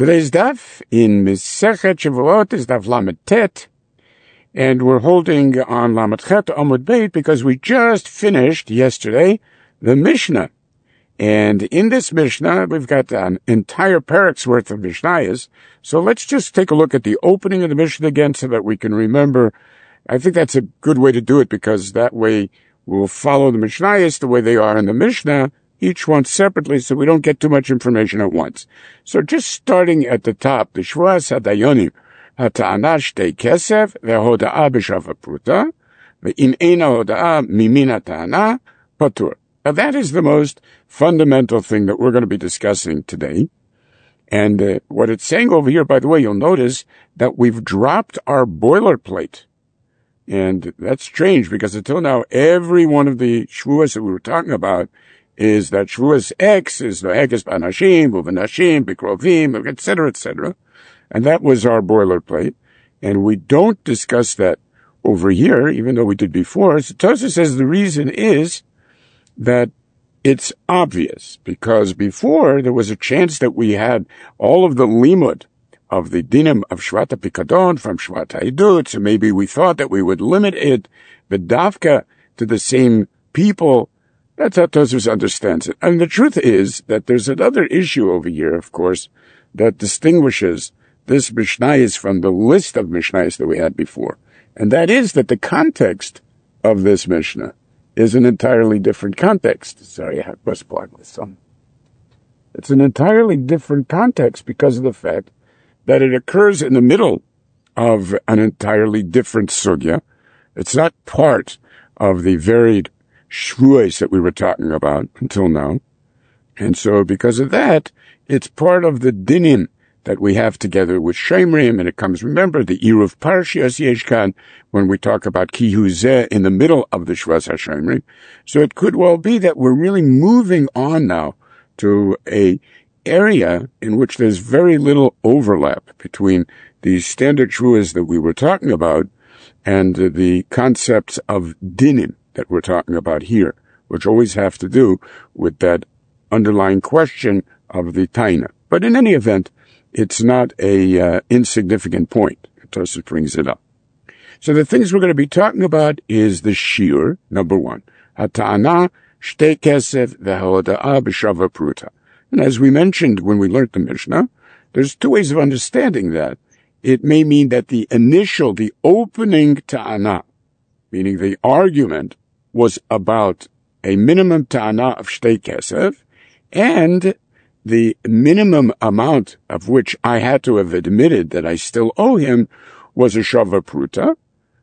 Today's daf in Masechet Shavuot is daf Lamed Tet, and we're holding on Lamed Chet Amud Beit because we just finished yesterday the Mishnah. And in this Mishnah, we've got an entire parak's worth of Mishnayos. So let's just take a look at the opening of the Mishnah again so that we can remember. I think that's a good way to do it because that way we'll follow the Mishnayos the way they are in the Mishnah, each one separately, so we don't get too much information at once. So just starting at the top, the Shvuas HaDayanim, HaTa'ana Shtei Kesef, VeHoda'a B'Shava Pruta, Ve'in Eina Hoda'a Mimin HaTa'ana, Patur. Now that is the most fundamental thing that we're going to be discussing today. And what it's saying over here, by the way, you'll notice that we've dropped our boilerplate. And that's strange because until now, every one of the Shvuas that we were talking about is that Shvuas X is the Hekes B'Anashim, U'V'Nashim, B'Krovim, etc., etc. And that was our boilerplate. And we don't discuss that over here, even though we did before. So Tosfos says the reason is that it's obvious, because before there was a chance that we had all of the limud of the dinim of Shvat HaPikadon from Shvat HaEdut, so maybe we thought that we would limit it, the dafka, to the same people. That's how Tosfos understands it. And the truth is that there's another issue over here, of course, that distinguishes this Mishnayos from the list of Mishnayos that we had before. And that is that the context of this Mishnah is an entirely different context. Sorry, I must plug this on. It's an entirely different context because of the fact that it occurs in the middle of an entirely different sugya. It's not part of the varied shvuos that we were talking about until now. And so because of that, it's part of the dinim that we have together with Shomrim, and it comes, remember, the Eruv Parshias Yeshkan, when we talk about Ki Hu Zeh in the middle of the Shvuas HaShomrim. So it could well be that we're really moving on now to a area in which there's very little overlap between the standard Shvuas that we were talking about and the concepts of dinim that we're talking about here, which always have to do with that underlying question of the Taina. But in any event, it's not a insignificant point. Tosfos brings it up. So the things we're going to be talking about is the shiur, number one. HaTa'ana Shtei Kesef VeHoda'a B'Shava Pruta. And as we mentioned when we learned the Mishnah, there's two ways of understanding that. It may mean that the opening ta'ana, meaning the argument, was about a minimum ta'ana of Shtei Kesef, and the minimum amount of which I had to have admitted that I still owe him was a shava pruta,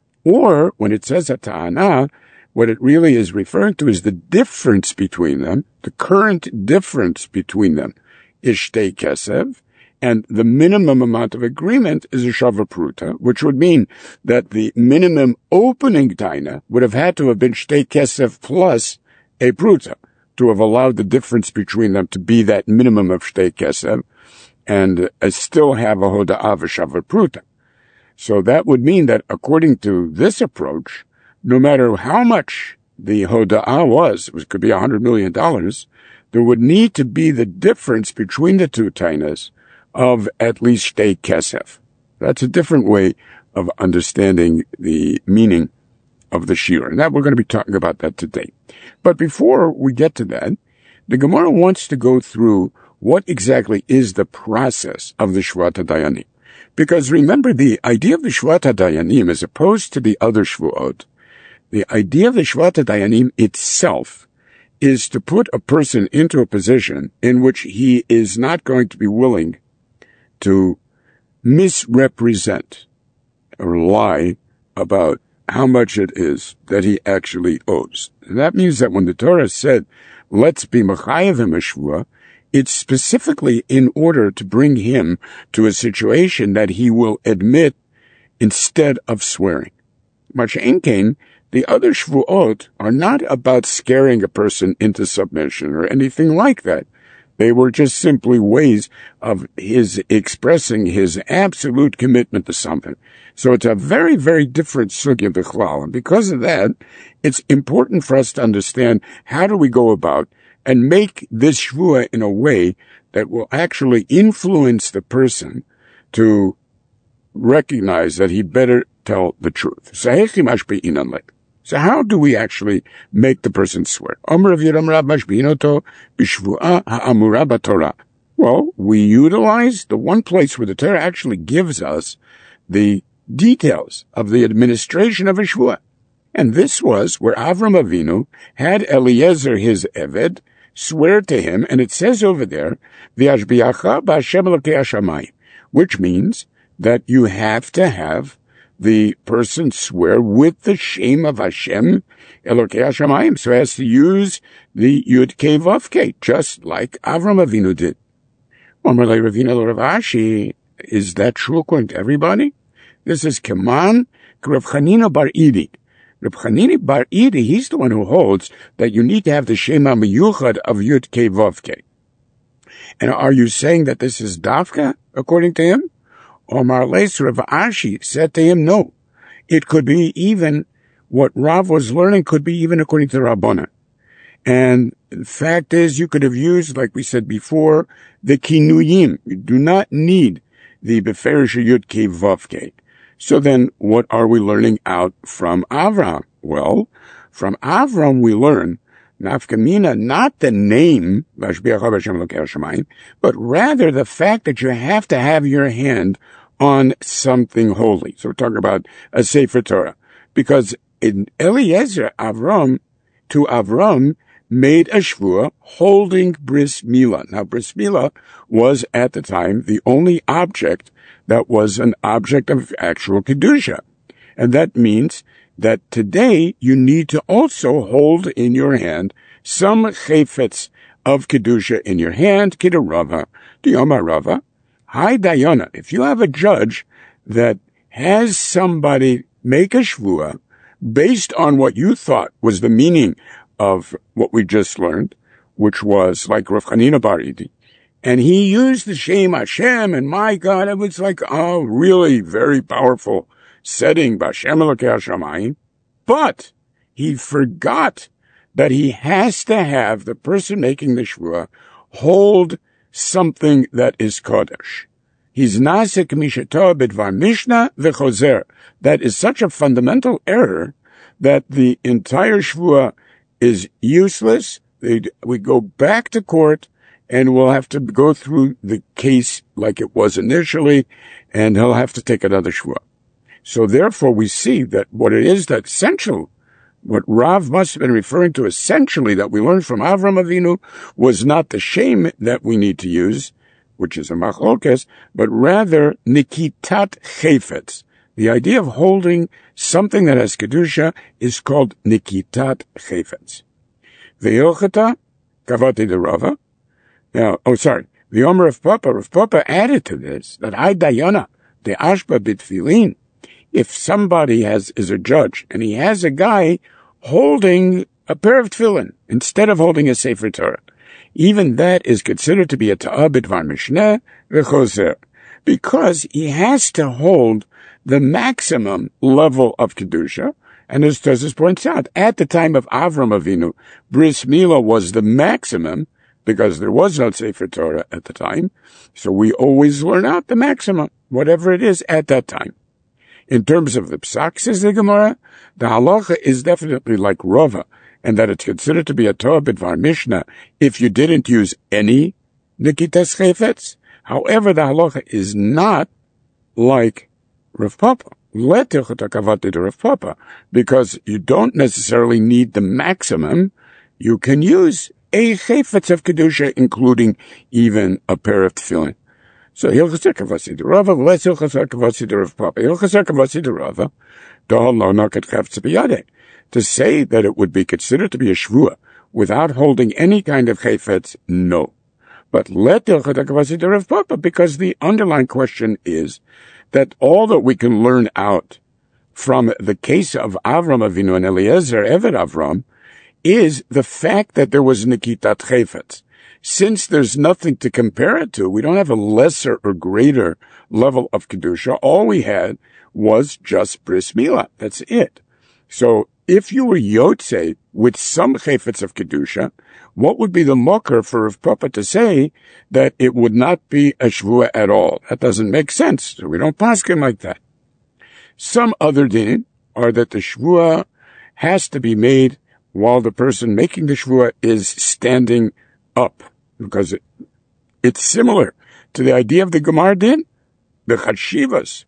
or when it says a ta'ana, what it really is referring to is the difference between them, the current difference between them is shtei kesef, and the minimum amount of agreement is a shava pruta, which would mean that the minimum opening taina would have had to have been shtei kesef plus a pruta, to have allowed the difference between them to be that minimum of shtei kesef, and still have a hoda'a v'shava pruta. So that would mean that according to this approach, no matter how much the hoda'a was, it could be $100 million, there would need to be the difference between the two tainas of at least shtei kesef. That's a different way of understanding the meaning of the shiur, and that we're going to be talking about that today. But before we get to that, the Gemara wants to go through what exactly is the process of the Shvuat HaDayanim. Because remember, the idea of the Shvuat HaDayanim, as opposed to the other Shvuot, the idea of the Shvuat HaDayanim itself is to put a person into a position in which he is not going to be willing to misrepresent or lie about how much it is that he actually owes. And that means that when the Torah said, let's be mechayev him a shvua, it's specifically in order to bring him to a situation that he will admit instead of swearing. Mashe'en kein, the other shvuot are not about scaring a person into submission or anything like that. They were just simply ways of his expressing his absolute commitment to something. So it's a very, very different sugya b'chlal. And because of that, it's important for us to understand how do we go about and make this shvua in a way that will actually influence the person to recognize that he better tell the truth. So how do we actually make the person swear? Well, we utilize the one place where the Torah actually gives us the details of the administration of a shvuah. And this was where Avram Avinu had Eliezer, his Eved, swear to him, and it says over there, V'yashbiacha b'Hashem Elokei Hashamayim, which means that you have to have the person swear with the shame of Hashem Elokei Hashamayim. So he has to use the Yud Kei Vav Kei, just like Avram Avinu did. Is that true according to everybody? This is Keman Rav Chanina Bar Idi. Rav Chanina Bar Idi, he's the one who holds that you need to have the Shema Miyuchad of Yud Kei Vav Kei. And are you saying that this is Dafka, according to him? Omar Leis Rav Ashi said to him, no. It could be even what Rav was learning could be even according to Rabbana. And the fact is, you could have used, like we said before, the Kinuyim. You do not need the Beferish Yud Kei Vav Kei. So then, what are we learning out from Avram? Well, from Avram we learn Nafkamina, not the name, but rather the fact that you have to have your hand on something holy. So we're talking about a Sefer Torah. Because in Eliezer, Avram made a shvuah holding bris milah. Now, bris milah was at the time the only object that was an object of actual kedusha. And that means that today you need to also hold in your hand some chayfetz of kedusha in your hand, kidarava, diyoma rava, hi dayana. If you have a judge that has somebody make a shvuah based on what you thought was the meaning of what we just learned, which was like Rav Chanina Bar Idi, and he used the Shem Hashem, and my God, it was like a really very powerful setting, B'Hashem Elokei Hashamayim, but he forgot that he has to have the person making the shvuah hold something that is Kodesh. He's Naseh K'mishato B'dvar Mishnah V'chozer. That is such a fundamental error that the entire shvuah is useless. We go back to court, and we'll have to go through the case like it was initially, and he'll have to take another shvuah. So therefore, we see that what it is that essential, what Rav must have been referring to essentially that we learned from Avram Avinu was not the shame that we need to use, which is a machlokes, but rather nikitat chayfetz. The idea of holding something that has kedusha is called nikitat chayfetz. Ve'ilchata kavati de Rava. Now, the Omer of Rav Papa added to this that I dayana de ashba bitfilin. If somebody is a judge and he has a guy holding a pair of tefillin instead of holding a Sefer Torah, even that is considered to be a ta'ah b'dvar mishneh v'chozer, because he has to hold the maximum level of kedusha. And as Tosfos points out, at the time of Avram Avinu, bris milah was the maximum, because there was no Sefer Torah at the time. So we always learn out the maximum, whatever it is at that time. In terms of the psak, says the Gemara, the halacha is definitely like Rava, and that it's considered to be a Torah b'dvar Mishnah if you didn't use any nikitas chayfetz. However, the halacha is not like Rav Papa. Let kavati to Rav Papa, because you don't necessarily need the maximum. You can use a chayfetz of kedusha, including even a pair of tefillin. So Hilchasar Kavasi de Rava, less Hilchasar Kavasi de Rav Papa. Hilchasar Kavasi de Rava, Dohal Lo Nakat Chavtz B'Yadeh. To say that it would be considered to be a shvuah without holding any kind of chayfetz, no. But let Hilchasar Kavasi de Rav Papa, because the underlying question is that all that we can learn out from the case of Avram Avinu and Eliezer, Eved Avram, is the fact that there was Nikitat Chayfetz. Since there's nothing to compare it to, we don't have a lesser or greater level of Kedusha. All we had was just Bris Milah. That's it. So if you were Yotze with some chayfetz of Kedusha, what would be the mocker for Rav Papa to say that it would not be a shvua at all? That doesn't make sense. So we don't paskin like that. Some other din are that the shvua has to be made while the person making the shvua is standing up, because it's similar to the idea of the Gemara din, the chashivas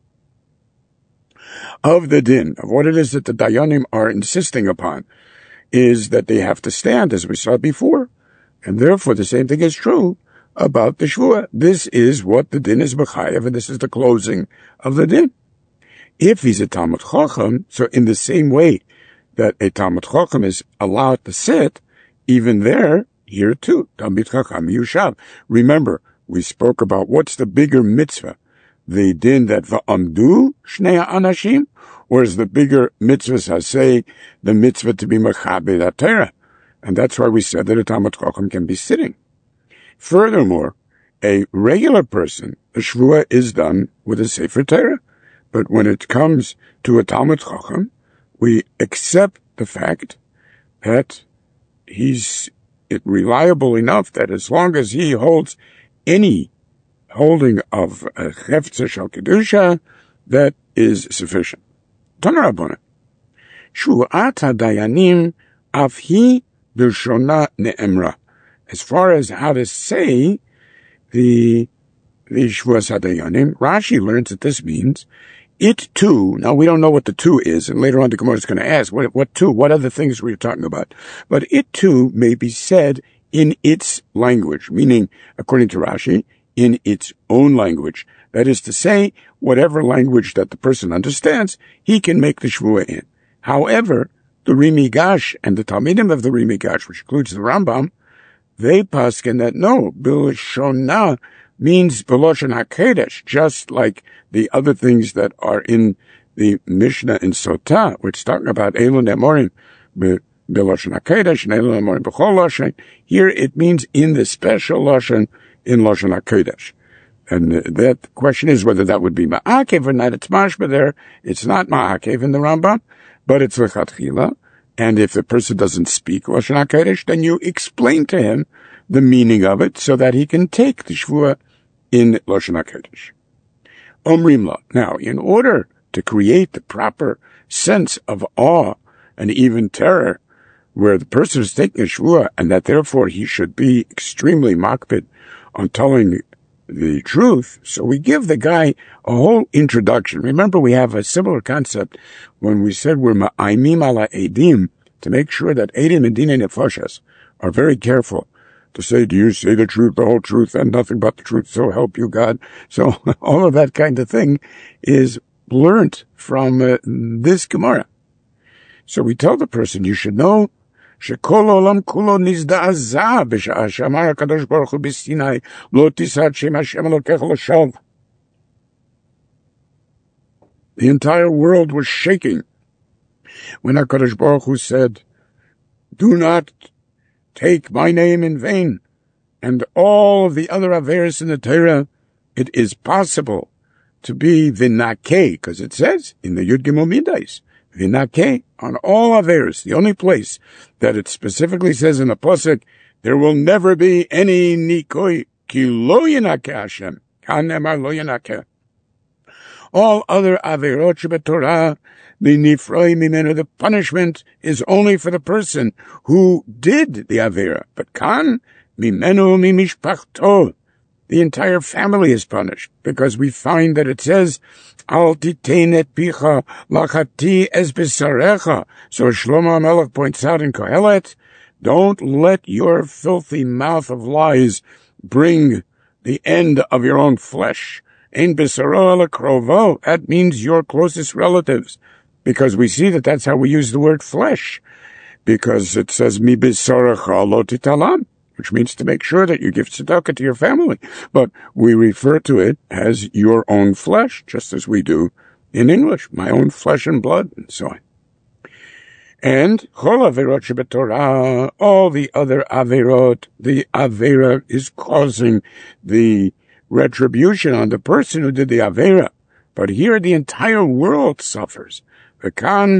of the din, of what it is that the dayanim are insisting upon, is that they have to stand, as we saw before. And therefore, the same thing is true about the shvua. This is what the din is b'chayev, and this is the closing of the din. If he's a Talmud Chacham, so in the same way that a Talmud Chacham is allowed to sit, even there, here too, Talmud Chacham Yushav. Remember, we spoke about what's the bigger mitzvah, the din that va'amdu shnei anashim, or is the bigger mitzvah, say, the mitzvah to be mechabed Torah? And that's why we said that a Talmud Chacham can be sitting. Furthermore, a regular person, the shvua is done with a Sefer Torah. But when it comes to a Talmud Chacham, we accept the fact that he's reliable enough that as long as he holds any holding of a Chefetz Shel Kedusha, that is sufficient. Tana Rabbana. Shu'at HaDayanim af hi b'lshona ne'emra. As far as how to say the Shvuas HaDayanim, Rashi learns that this means it too. Now we don't know what the two is, and later on the Gemara is going to ask what two, what other things were you talking about? But it too may be said in its language, meaning, according to Rashi, in its own language. That is to say, whatever language that the person understands, he can make the shvua in. However, the Rimigash and the Talmidim of the Rimigash, which includes the Rambam, they paskin that no, b'lshona means b'loshen hakedesh, just like the other things that are in the Mishnah in Sotah, which is talking about Elun Emorim b'loshen hakedesh and Elun Emorim b'chol loshen. Here it means in the special loshen, in loshen hakedesh. And that question is whether that would be ma'akev or not. It's mashma there. It's not ma'akev in the Rambam, but it's lechatchila. And if the person doesn't speak loshen hakedesh, then you explain to him the meaning of it so that he can take the shvua in loshen hakedesh. Omrim la. Now, in order to create the proper sense of awe and even terror, where the person is taking a shvua, and that therefore he should be extremely makpid on telling the truth, so we give the guy a whole introduction. Remember, we have a similar concept when we said we're ma'aimim ala edim, to make sure that edim and dinei nefashos are very careful to say, do you say the truth, the whole truth, and nothing but the truth, so help you God? So all of that kind of thing is learnt from this Gemara. So we tell the person, you should know, שכל העולם כולו נזדעזע בשעה שאמר הקדוש ברוך הוא בסיני, לא תישא את שם השם אלוקיך לשווא. The entire world was shaking when HaKadosh Baruch Hu said, do not take my name in vain. And all of the other averos in the Torah, it is possible to be v'nakeh, because it says in the Yud Gimel Midas, v'nakeh, on all averos. The only place that it specifically says in the pasuk, there will never be any nikoi, ki lo yinakeh Hashem, kan nemar lo yinakeh. All other averot shebetorah, the nifroi mimenu, the punishment is only for the person who did the avera. But kan mimenu mimishpachto, the entire family is punished, because we find that it says, Al titein et picha lachati es besarecha. So Shlomo HaMelech points out in Kohelet, don't let your filthy mouth of lies bring the end of your own flesh. Ein besaro lekrovo, that means your closest relatives, because we see that that's how we use the word flesh, because it says mi besarecha lo titalam, which means to make sure that you give tzedakah to your family. But we refer to it as your own flesh, just as we do in English, my own flesh and blood, and so on. And chol averot shebetorah, all the other averot, the avera is causing the retribution on the person who did the avera. But here the entire world suffers. V'kan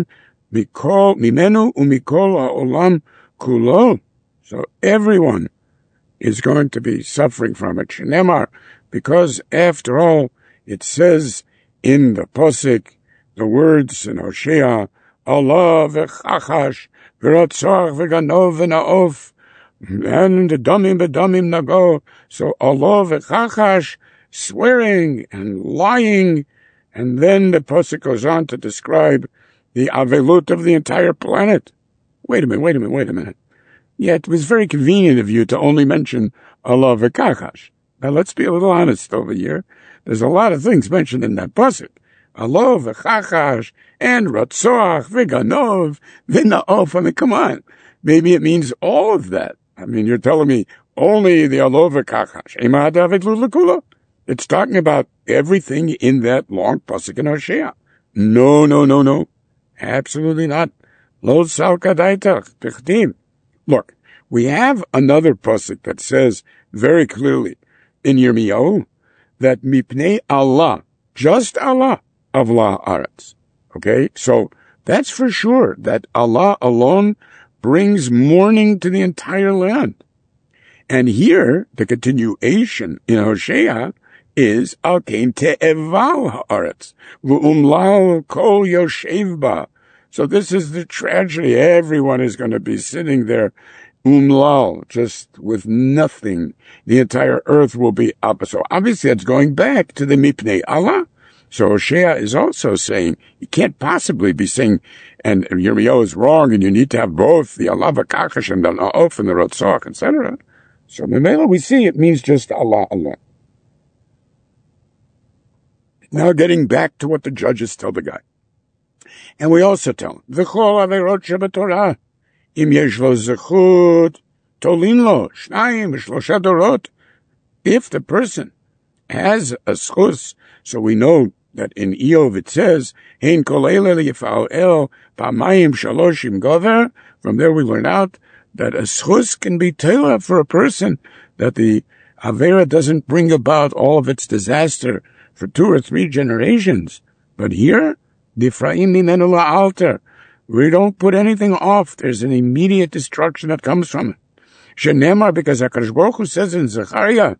mikol mimenu umikol ha'olam kulo. So everyone is going to be suffering from it. Shenemar, because after all, it says in the Posik, the words in Hosea, Allah v'chachash v'rotzach v'ganov v'na'of, and damim b'damim nago. So Allah v'chachash, swearing and lying, and then the Posik goes on to describe the avelut of the entire planet. Wait a minute. Yeah, it was very convenient of you to only mention Allah v'kachash. Now let's be a little honest over here. There's a lot of things mentioned in that pasuk. Allah v'chachash and ratzoach v'ganov v'na'of. I mean, come on. Maybe it means all of that. I mean, you're telling me only the Allah v'kachash. Ema David l'kulo. It's talking about everything in that long pasuk in Hosea. No. Absolutely not. Lo salkadaitach tichtim. Look, we have another pasuk that says very clearly in Yirmiyahu that mipnei Allah, just Allah, avla aretz. Okay, so that's for sure that Allah alone brings mourning to the entire land. And here, the continuation in Hosea is al kein te'eval haaretz v'umlal kol yoshev ba. So this is the tragedy. Everyone is going to be sitting there, umlal, just with nothing. The entire earth will be up. So obviously it's going back to the mipnei Allah. So Hosea is also saying, you can't possibly be saying, and Yirmiyahu is wrong, and you need to have both, the Allah v'kachash and the na'of and the rotzach, etc. So Memela, we see it means just Allah. Now getting back to what the judges tell the guy. And we also tell him, V'chol averot shebetorah, im yesh lo zechut, tolin lo, shnayim, shlosha dorot. If the person has a schus, so we know that in Eov it says, Hein kol eile yifal el, pamayim shaloshim gover. From there we learn out that a schus can be teilah for a person, that the Avera doesn't bring about all of its disaster for 2 or 3 generations. But here, Difraim mimenu la'alter. We don't put anything off. There's an immediate destruction that comes from it. Shenemar, because HaKadosh Baruch Hu says in Zechariah,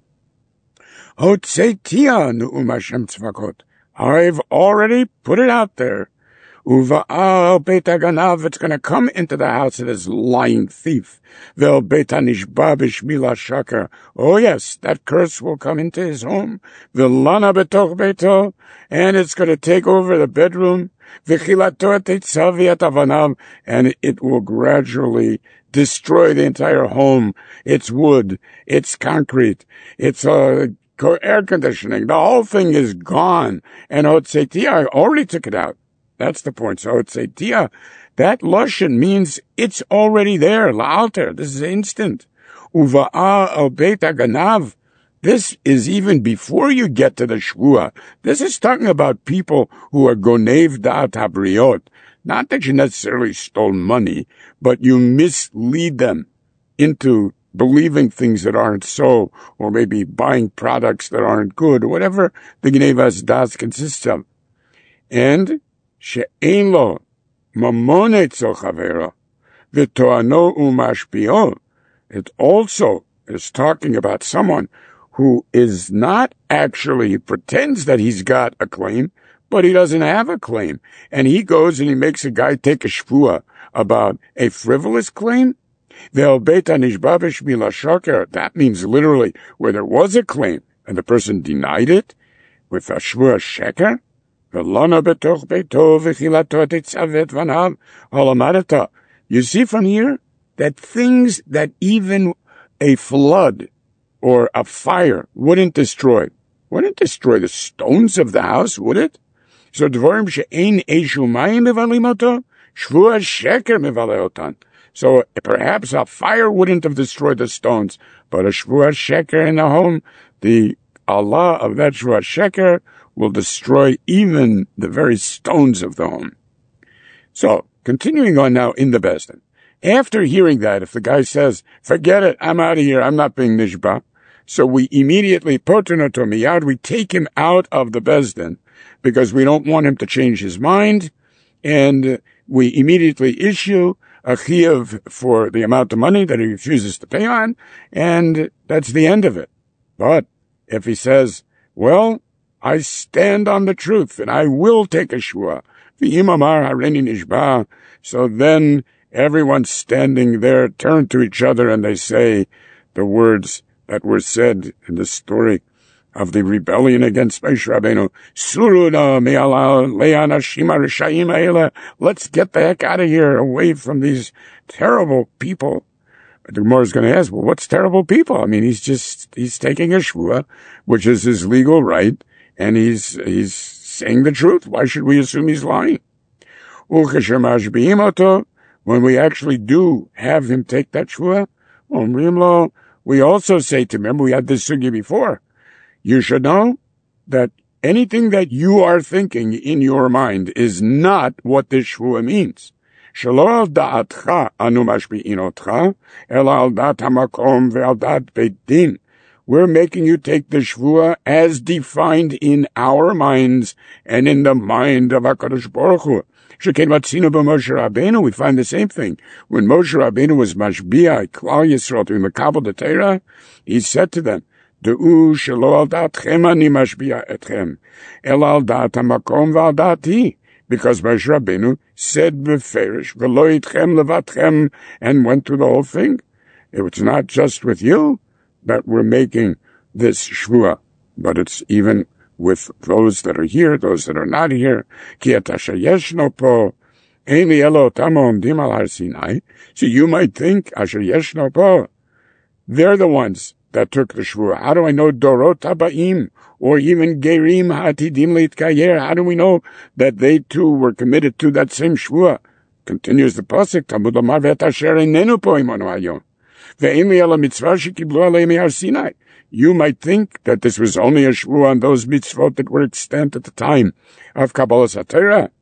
Hotzetia nu'um Hashem tzvakot. I've already put it out there. Uva'al beit haganav, it's going to come into the house of this lying thief. Vel beit hanishba b'shmila shakar. Oh yes, that curse will come into his home. V'lana betoch beito, and it's going to take over the bedroom. V'chilato teitzavi atavanav, and it will gradually destroy the entire home. It's wood, it's concrete, it's air conditioning. The whole thing is gone. And Hotzetia already took it out. That's the point. So Hotzetia, that Lashon means it's already there. La'alter. This is instant. Uva'ah al beit haganav. This is even before you get to the Shvuah. This is talking about people who are gonev da'at habriot. Not that you necessarily stole money, but you mislead them into believing things that aren't so, or maybe buying products that aren't good, or whatever the Gnevas Das consists of. And she'ein lo mamon etzel chavero v'toano umashpio. It also is talking about someone who is not actually, pretends that he's got a claim, but he doesn't have a claim. And he goes and he makes a guy take a shvuah about a frivolous claim. That means literally where there was a claim and the person denied it with a shvur sheker. You see from here that things that even a flood or a fire wouldn't destroy the stones of the house, would it? So dvorim she'ein eishu mayim mevalim oto, shvur sheker mevale otan. So perhaps a fire wouldn't have destroyed the stones, but a shvuah sheker in the home, the Allah of that shvuah sheker will destroy even the very stones of the home. So, continuing on now in the Bezdin. After hearing that, if the guy says, forget it, I'm out of here, I'm not being nishba, so we immediately, poternoto miyad, we take him out of the Bezdin, because we don't want him to change his mind, and we immediately issue a chiyuv for the amount of money that he refuses to pay on, and that's the end of it. But if he says, well, I stand on the truth, and I will take a shvua, so then everyone standing there turn to each other and they say the words that were said in the story of the rebellion against Moshe Rabbeinu. Let's get the heck out of here, away from these terrible people. The Gemara is going to ask, well, what's terrible people? I mean, he's taking a shvua, which is his legal right, and he's saying the truth. Why should we assume he's lying? When we actually do have him take that shvua, we also say to him, remember we had this sugi before, you should know that anything that you are thinking in your mind is not what this shvua means. Shelo al da'atcha anu mashbi'in otcha, ela al da'at hamakom ve'al da'at beit din. We're making you take the shvua as defined in our minds and in the mind of HaKadosh Baruch Hu. Sheken matzinu b'Moshe Rabbeinu, we find the same thing. When Moshe Rabbeinu was mashbi'a Klal Yisrael to be makabel the Torah, he said to them, De'u shelo al da'atchem ani mashbi'a etchem, el al da'at hamakom ve'al da'ati. Because Moshe Rabbeinu said beferish, v'lo itchem levatchem, and went through the whole thing. It was not just with you that we're making this shvua, but it's even with those that are here, those that are not here. Ki et asher yeshno po, ein li elo otam ha'omdim al har Sinai. So you might think, asher yeshno po, they're the ones that took the shvua. How do I know dorot habaim, or even gerim ha'atidim leitkayer? How do we know that they too were committed to that same shvua? Continues the pasuk, Talmud Lomar ve'et asher einenu po imonu hayom. You might think that this was only a shvua on those mitzvot that were extant at the time of Kabbalas HaTorah.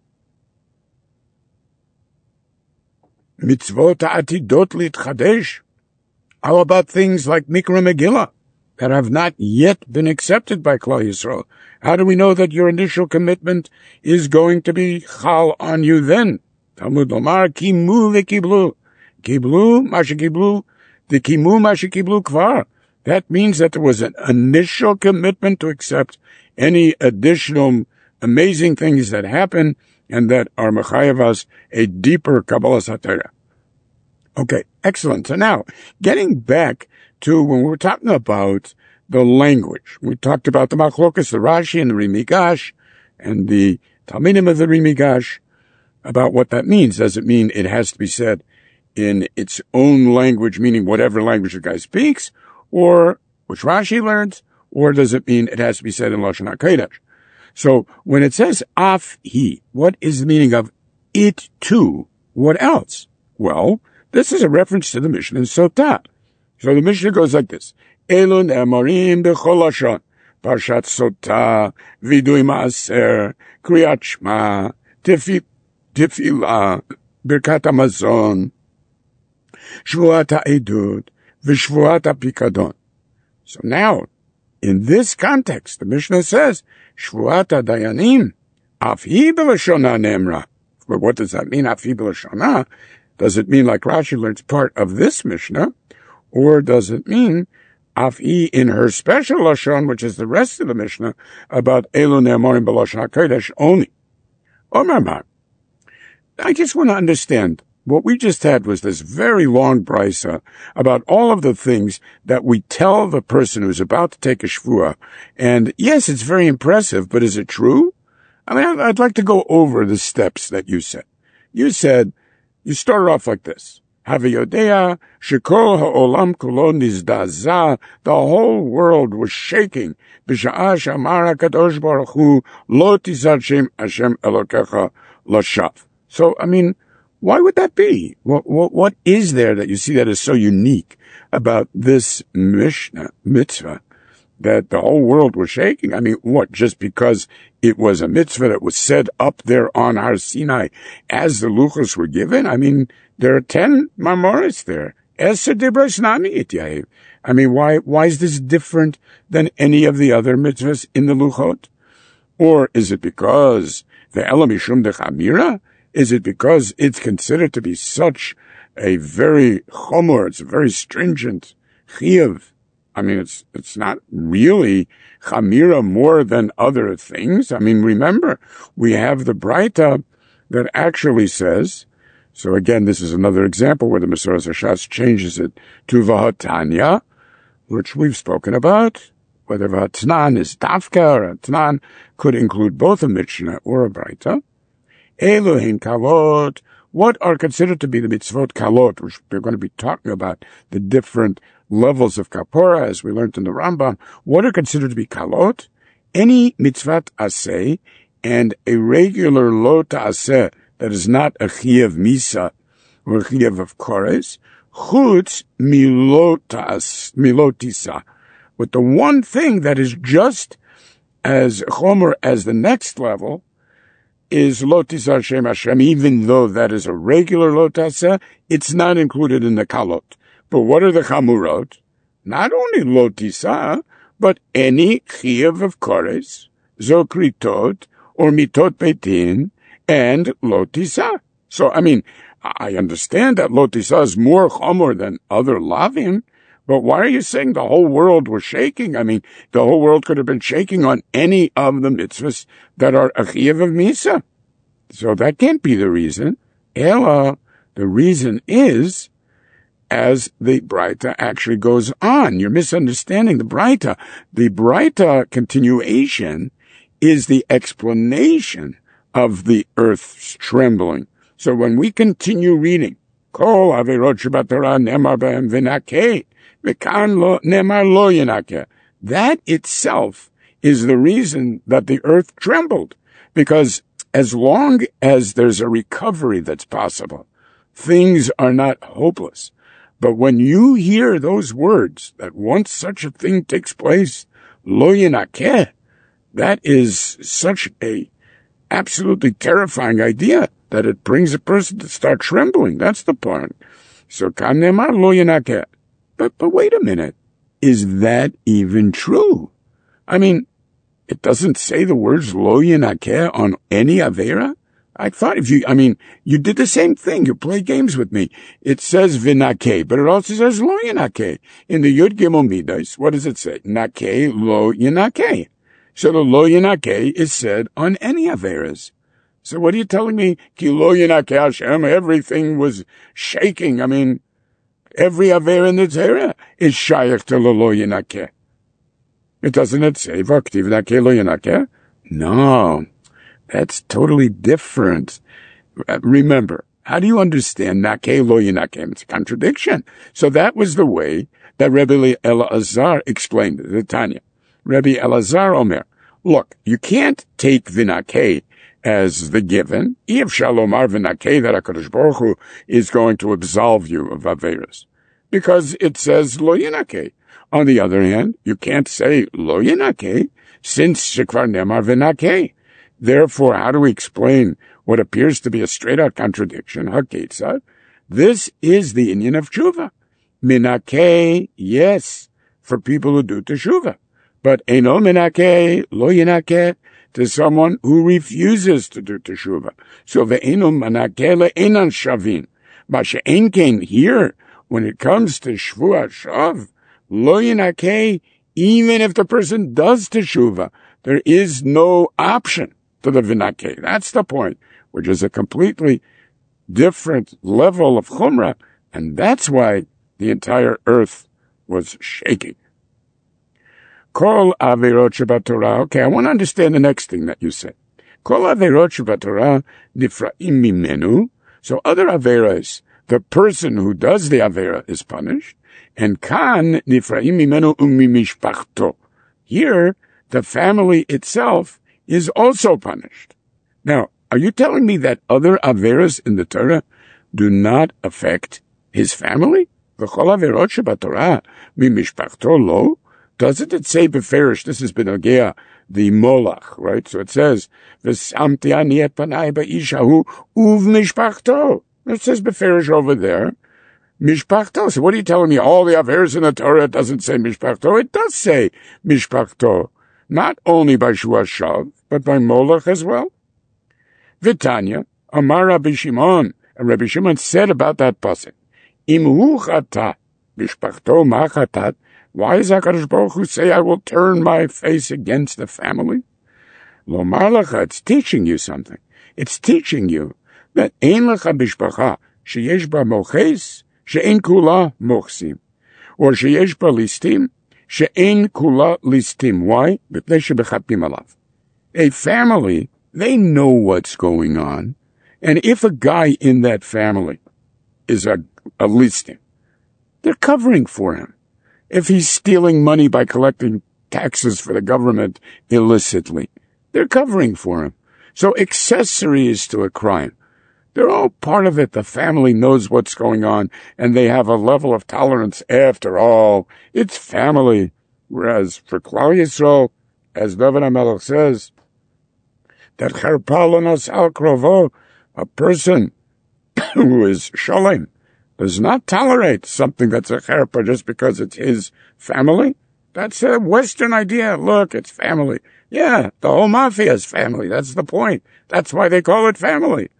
Mitzvot ha'atidot litchadesh. How about things like Mikra Megillah that have not yet been accepted by Klal Yisrael? How do we know that your initial commitment is going to be chal on you then? Talmud Lomar, kimu v'kiblu. Kiblu, masha kiblu. The kimu mashikiblu kvar. That means that there was an initial commitment to accept any additional amazing things that happen and that are mechayev us a deeper Kabbalas HaTorah. Okay, excellent. So now, getting back to when we were talking about the language, we talked about the Machlokas, the Rashi, and the Rimigash, and the Talmidim of the Rimigash, about what that means. Does it mean it has to be said in its own language, meaning whatever language the guy speaks, or which Rashi learns, or does it mean it has to be said in Lashon HaKodesh? So when it says af he, what is the meaning of it too? What else? Well, this is a reference to the Mishnah in Sotah. So the Mishnah goes like this: Elun Emorim b'chol lashon, Parshat Sotah, Vidui Maaser, Kriyat Shema, Tefillah, Birkat Hamazon, Shvuat ha'edut, v'shvuat ha'pikadon. So now, in this context, the Mishnah says, Shvuat ha'dayanim, af hi b'lashona nemra. But what does that mean, af hi b'lashona? Does it mean, like Rashi learns, part of this Mishnah? Or does it mean, af hi in her special lashon, which is the rest of the Mishnah, about Elu ne'amorim b'lashon ha'kodesh only? Omar Mar, I just want to understand. What we just had was this very long brisa about all of the things that we tell the person who's about to take a shvua. And yes, it's very impressive, but is it true? I mean, I'd like to go over the steps that you said. You said, you started off like this. Havayodea, shekol ha'olam kulo nizdaza. The whole world was shaking. B'sha'ah shamar HaKadosh Baruch Hu, lo tizad shem Hashem Elokecha l'shav. So, I mean, why would that be? What is there that you see that is so unique about this Mishnah, mitzvah, that the whole world was shaking? I mean, what, just because it was a mitzvah that was said up there on Har Sinai as the luchos were given? I mean, there are 10 marmoris there. Eser dibros nami it yahiv. I mean, why is this different than any of the other mitzvahs in the luchot? Or is it because the elam mishum de chamira? Is it because it's considered to be such a very chomor, it's a very stringent chiyuv? I mean, it's not really chamira more than other things. I mean, remember, we have the Braita that actually says, so again, this is another example where the Masoras HaShas changes it to V'hatanya, which we've spoken about. Whether V'hatnan is Dafka or Hatnan could include both a Mishnah or a Braita. Elohin Kalot, what are considered to be the mitzvot Kalot, which we're going to be talking about the different levels of Kapora, as we learned in the Rambam. What are considered to be Kalot? Any mitzvat aseh and a regular lo ta'aseh that is not a chiyuv misa or a chiyuv of kores, chutz milotisa, with the one thing that is just as chomer as the next level is lo tisah Shem Hashem, even though that is a regular lo ta'aseh, it's not included in the kalot. But what are the chamurot? Not only lo tisah, but any chiyuv of kores, zokritot, or mitot beitin, and lo tisah. So, I mean, I understand that lo tisah is more chomer than other lavim, but why are you saying the whole world was shaking? I mean, the whole world could have been shaking on any of the mitzvahs that are a chiyuv of misa. So that can't be the reason. Ella, the reason is, as the Braita actually goes on. You're misunderstanding the Braita. The Braita continuation is the explanation of the earth's trembling. So when we continue reading, Kol averot shebatorah nemar behem v'nakeh, v'kan lo nemar lo yenakeh, that itself is the reason that the earth trembled. Because as long as there's a recovery that's possible, things are not hopeless. But when you hear those words, that once such a thing takes place, lo yenakeh, that is such a absolutely terrifying idea that it brings a person to start trembling. That's the point. So, kan nemar lo yenakeh. But wait a minute. Is that even true? I mean, it doesn't say the words lo yenakeh on any avera. I thought you did the same thing. You play games with me. It says v'nakeh, but it also says lo yenakeh. In the Yud Gimel Midas, what does it say? Nakeh lo yenakeh. So the lo yenakeh is said on any averas. So what are you telling me? Ki lo yenakeh Hashem, everything was shaking. I mean, every avera in the Torah is shayach to lo yenakeh. It doesn't say v'aktiv nakeh lo yenakeh? No. That's totally different. Remember, how do you understand nakeh lo yenakeh? It's a contradiction. So that was the way that Rebbe Elazar explained it, the Tanya. Rebbe Elazar Omer, look, you can't take v'nakeh as the given. If shalomar v'nakeh, that HaKadosh Baruch Hu is going to absolve you of averas, because it says lo yenakeh. On the other hand, you can't say lo yenakeh since shekvar nemar v'nakeh. Therefore, how do we explain what appears to be a straight-out contradiction? Haketzad. This is the inyan of tshuva. Minakeh, yes, for people who do teshuva. But eino minakeh, lo yenakeh, to someone who refuses to do teshuva. So ve'eino minakeh le'enan shavin. Masha'en kein here, when it comes to shvuah shav, lo yenakeh, even if the person does teshuva, there is no option to the v'nakeh. That's the point, which is a completely different level of chumrah, and that's why the entire earth was shaking. Kol averot shebatorah. Okay, I want to understand the next thing that you said. Kol averot shebatorah nifra'im mimenu. So other averas, the person who does the avera is punished, and kan nifra'im mimenu umimishpachto. Here, the family itself is also punished. Now, are you telling me that other averas in the Torah do not affect his family? V'chol averot shebatorah mimishpachto lo? Doesn't it say beferish? This is benogea the molach, right? So it says v'samti ani et panai ba'ishahu uv mishpachto. It says beferish over there. Mishpachto. So what are you telling me? All the averas in the Torah doesn't say mishpachto. It does say mishpachto. Not only by Shua Shav, but by Molech as well. Vitanya, Amar Rabbi Shimon, and Rabbi Shimon said about that pasuk, Im hu chatat, mishpachto ma chatat. Why does HaKadosh Baruch Hu say, I will turn my face against the family? Lomar lecha, it's teaching you something. It's teaching you that ein lecha bishpacha sheyesh ba moches she'ein kula mochsim, or sheyesh ba listim she'ein kula listim. Why? B'pnei shebechapim alav. A family, they know what's going on, and if a guy in that family is a listim, they're covering for him. If he's stealing money by collecting taxes for the government illicitly, they're covering for him. So accessories to a crime, they're all part of it. The family knows what's going on, and they have a level of tolerance. After all, it's family. Whereas for Klal Yisrael, as David HaMelech says, that cherpa al krovo, a person who is sholem, does not tolerate something that's a cherpa just because it's his family. That's a Western idea. Look, it's family. Yeah, the whole mafia is family. That's the point. That's why they call it family.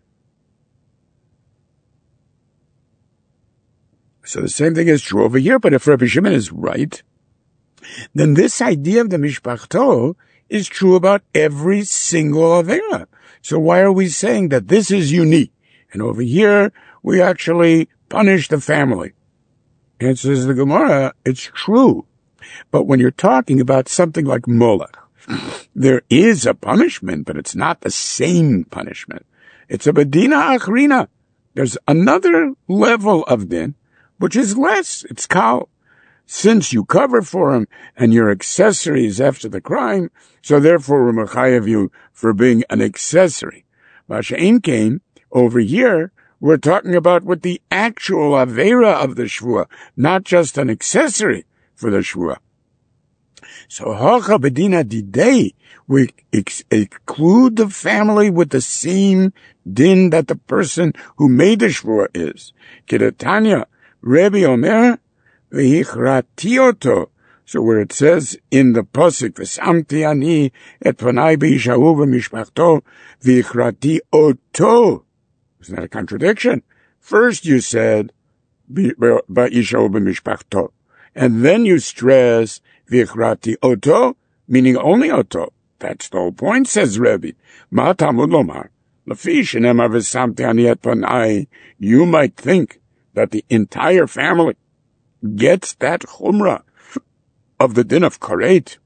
So the same thing is true over here, but if Rabbi Shimon is right, then this idea of the mishpachto is true about every single avera. So why are we saying that this is unique? And over here, we actually punish the family. And says the Gemara, it's true. But when you're talking about something like Molech, there is a punishment, but it's not the same punishment. It's a bedina achrina. There's another level of din, which is less. It's kal. Since you cover for him and your accessories after the crime, so therefore we mechayev you for being an accessory. Masha'in came over here. We're talking about with the actual avera of the shvua, not just an accessory for the shvua. So hocha bedina didei, we include the family with the same din that the person who made the shvua is. Kidatanya, Rebbe Omer, v'hichrati oto. So where it says in the pasuk, v'samti ani et panai b'yishahu v'mishpachto, v'hichrati oto. Isn't that a contradiction? First you said, b'yishahu v'mishpachto. And then you stress, v'hichrati oto, meaning only oto. That's the whole point, says Rebbe. Ma tamud lomar. Lefi shenemar v'samti ani et panai. You might think that the entire family gets that chumrah of the din of karet.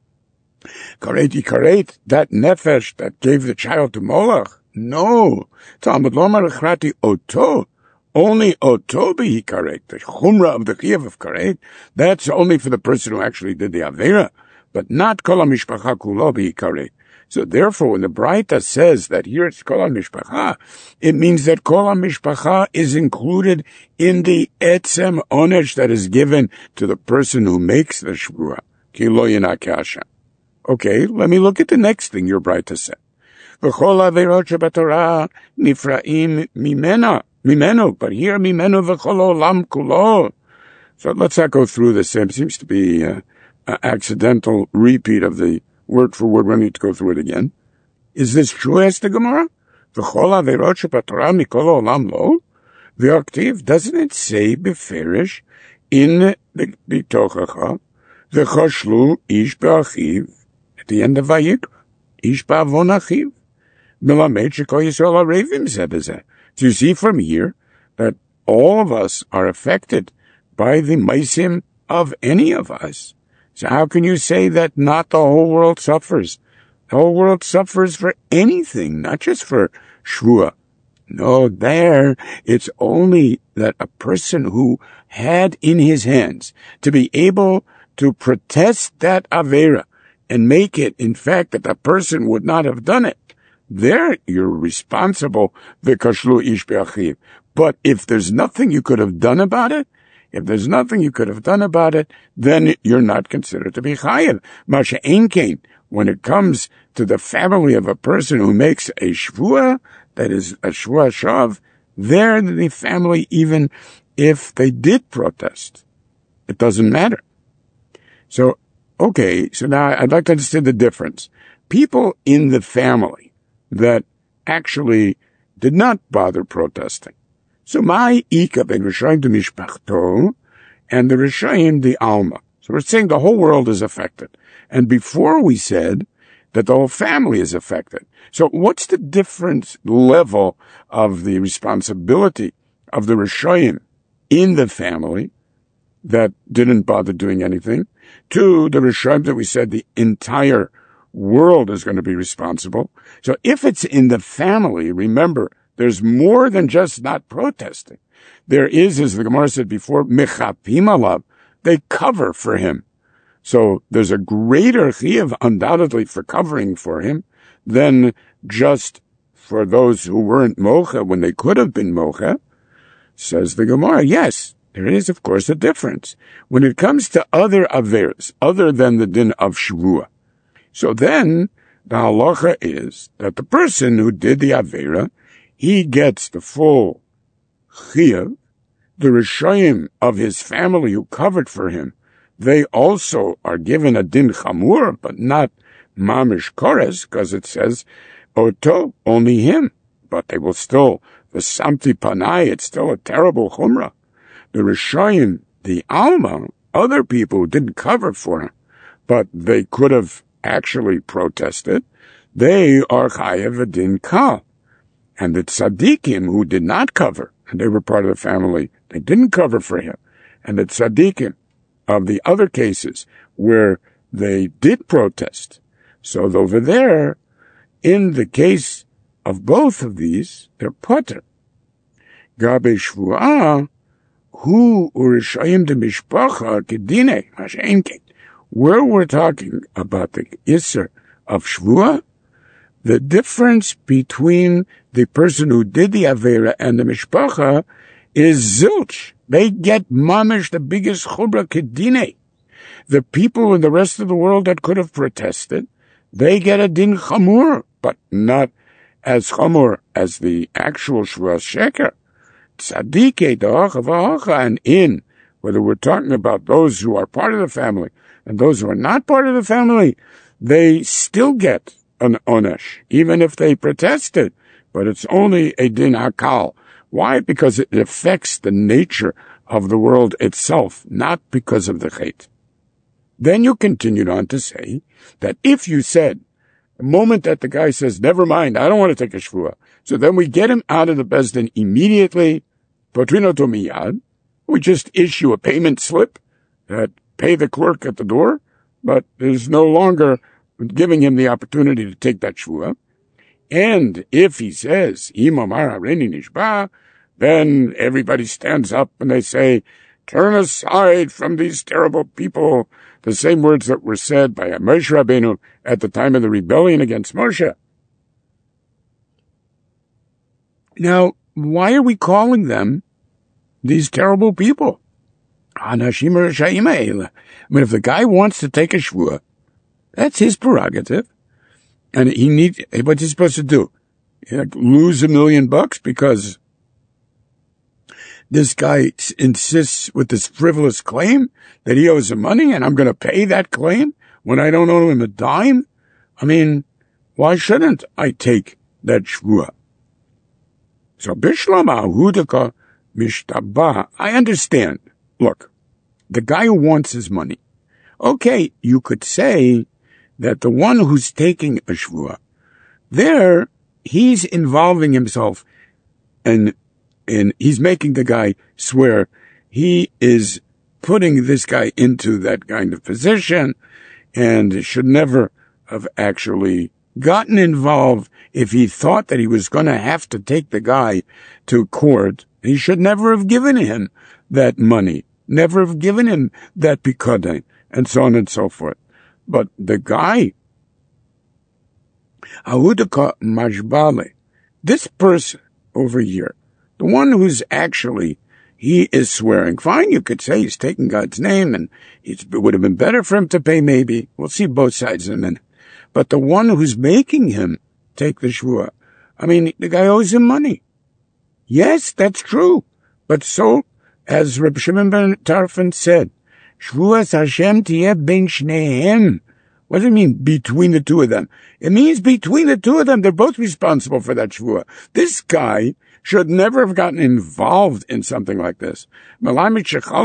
Karet, that nefesh that gave the child to Molech. No. Talmud lomar echrati oto. Only oto be karet. The chumrah of the chiyuv of karet, that's only for the person who actually did the avera, but not kol ha-mishpacha kulo be karet. So therefore, when the Braita says that here it's kol ha-mishpacha, it means that kol ha-mishpacha is included in the etzem onesh that is given to the person who makes the shvua. Ki lo yinakeh. Okay, let me look at the next thing your Braita said. V'chol averot shebatorah nifra'im mimeno, but here mimeno v'chol olam kulo. So let's not go through this. It seems to be an accidental repeat of the word for word. We need to go through it again. Is this true? Asked the Gemara. V'chol averot shebatorah mikol olam lo. V'aktiv, doesn't it say beferish in the bitochacha v'choshlu ish ba'achiv at the end of Vayikra ish ba'avon achiv melamed shekol Yisrael arevim zeh b'zeh. So you see from here that all of us are affected by the maisim of any of us. So how can you say that not the whole world suffers? The whole world suffers for anything, not just for shvua. No, there, it's only that a person who had in his hands to be able to protest that avera and make it, in fact, that the person would not have done it. There, you're responsible, v'kashlu ish be'achiv. But if there's nothing you could have done about it, then you're not considered to be chayiv. Masha ein kain, when it comes to the family of a person who makes a shvua, that is a shvua shav, there the family, even if they did protest, it doesn't matter. So, okay, so now I'd like to understand the difference. People in the family that actually did not bother protesting. So my Ika ben Rishayim de Mishpachto and the Rishayim de Alma. So we're saying the whole world is affected. And before we said that the whole family is affected. So what's the different level of the responsibility of the Rishayim in the family that didn't bother doing anything to the Rishayim that we said the entire world is going to be responsible? So if it's in the family, remember, there's more than just not protesting. There is, as the Gemara said before, mechapim alav. They cover for him. So there's a greater chiyuv undoubtedly for covering for him than just for those who weren't mocha when they could have been mocha. Says the Gemara, yes, there is of course a difference when it comes to other averos, other than the din of shvua. So then the halacha is that the person who did the avera, he gets the full chiyuv. The Rishayim of his family who covered for him, they also are given a din chamur, but not mamish kores, because it says oto, only him. But they will still, the samti panai, it's still a terrible chumrah. The Rishayim, the Alma, other people who didn't cover for him, but they could have actually protested, they are chayav a din kal. And the tzaddikim who did not cover, and they were part of the family, they didn't cover for him. And the tzaddikim of the other cases where they did protest. So over there, in the case of both of these, they're potter. Gabe shvuah, hu urishayim de mishpacha kedine hashenke. Where we're talking about the isser of shvuah, the difference between the person who did the avera and the mishpacha is zilch. They get mamish the biggest chubra kedine. The people in the rest of the world that could have protested, they get a din chamur, but not as chamur as the actual shvuah sheker. Tzadike da'acha and in, whether we're talking about those who are part of the family and those who are not part of the family, they still get an onesh, even if they protested, but it's only a din hakal. Why? Because it affects the nature of the world itself, not because of the chait. Then you continued on to say that if you said, the moment that the guy says, never mind, I don't want to take a shvuah, so then we get him out of the beis din immediately, potrino to miyad, we just issue a payment slip that pay the clerk at the door, but there's no longer giving him the opportunity to take that shvuah. And if he says, imamar hareini nishba, then everybody stands up and they say, turn aside from these terrible people, the same words that were said by Moshe Rabbeinu at the time of the rebellion against Moshe. Now, why are we calling them these terrible people? I mean, if the guy wants to take a shvuah, that's his prerogative. And what's he supposed to do? Lose $1 million because this guy insists with this frivolous claim that he owes him money and I'm going to pay that claim when I don't owe him a dime? I mean, why shouldn't I take that shvuah? So Bishlam Ahudaka Mishtabah, I understand. Look, the guy who wants his money. Okay, you could say that the one who's taking a shvuah, there, he's involving himself and he's making the guy swear. He is putting this guy into that kind of position and should never have actually gotten involved. If he thought that he was going to have to take the guy to court, he should never have given him that money, never have given him that pikadon, and so on and so forth. But the guy, Ahudaka Majbale, this person over here, the one who's actually, he is swearing. Fine, you could say he's taking God's name and it would have been better for him to pay maybe. We'll see both sides in a minute. But the one who's making him take the shvuah, I mean, the guy owes him money. Yes, that's true. But so, as Reb Shimon ben Tarfon said, Shvuas Hashem tiyeh ben shnehem What does it mean, between the two of them? It means between the two of them, they're both responsible for that shvuah. This guy should never have gotten involved in something like this. Even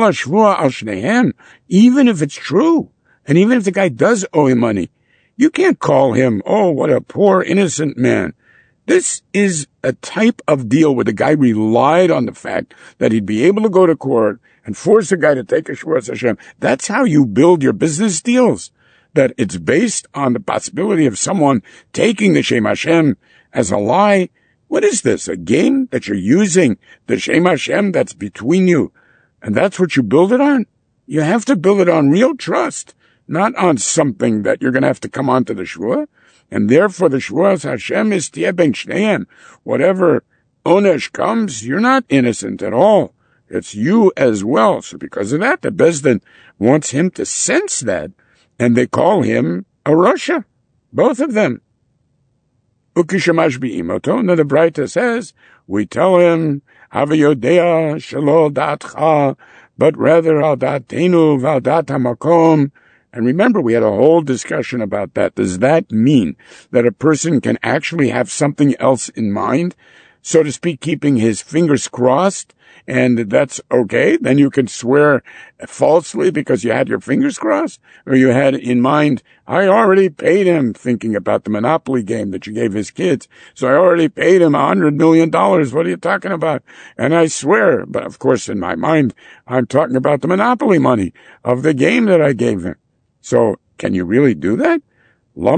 if it's true, and even if the guy does owe him money, you can't call him, oh, what a poor innocent man. This is a type of deal where the guy relied on the fact that he'd be able to go to court and force the guy to take a shvuas Hashem. That's how you build your business deals. That it's based on the possibility of someone taking the Shem Hashem as a lie. What is this? A game that you're using the Shem Hashem that's between you, and that's what you build it on? You have to build it on real trust, not on something that you're going to have to come onto the shvuah. And therefore the shvuas Hashem is tieh ben shneim. Whatever onesh comes, you're not innocent at all. It's you as well. So because of that, the Beis Din wants him to sense that. And they call him a Rasha, both of them. Ukishamash bi'imoto, now the Braita says, we tell him, Hava yodea shelo datcha, but rather al datenu val dat hamakom. And remember, we had a whole discussion about that. Does that mean that a person can actually have something else in mind? So to speak, keeping his fingers crossed, and that's okay? Then you can swear falsely because you had your fingers crossed? Or you had in mind, I already paid him, thinking about the Monopoly game that you gave his kids. So I already paid him $100 million. What are you talking about? And I swear, but of course in my mind, I'm talking about the Monopoly money of the game that I gave him. So can you really do that? Why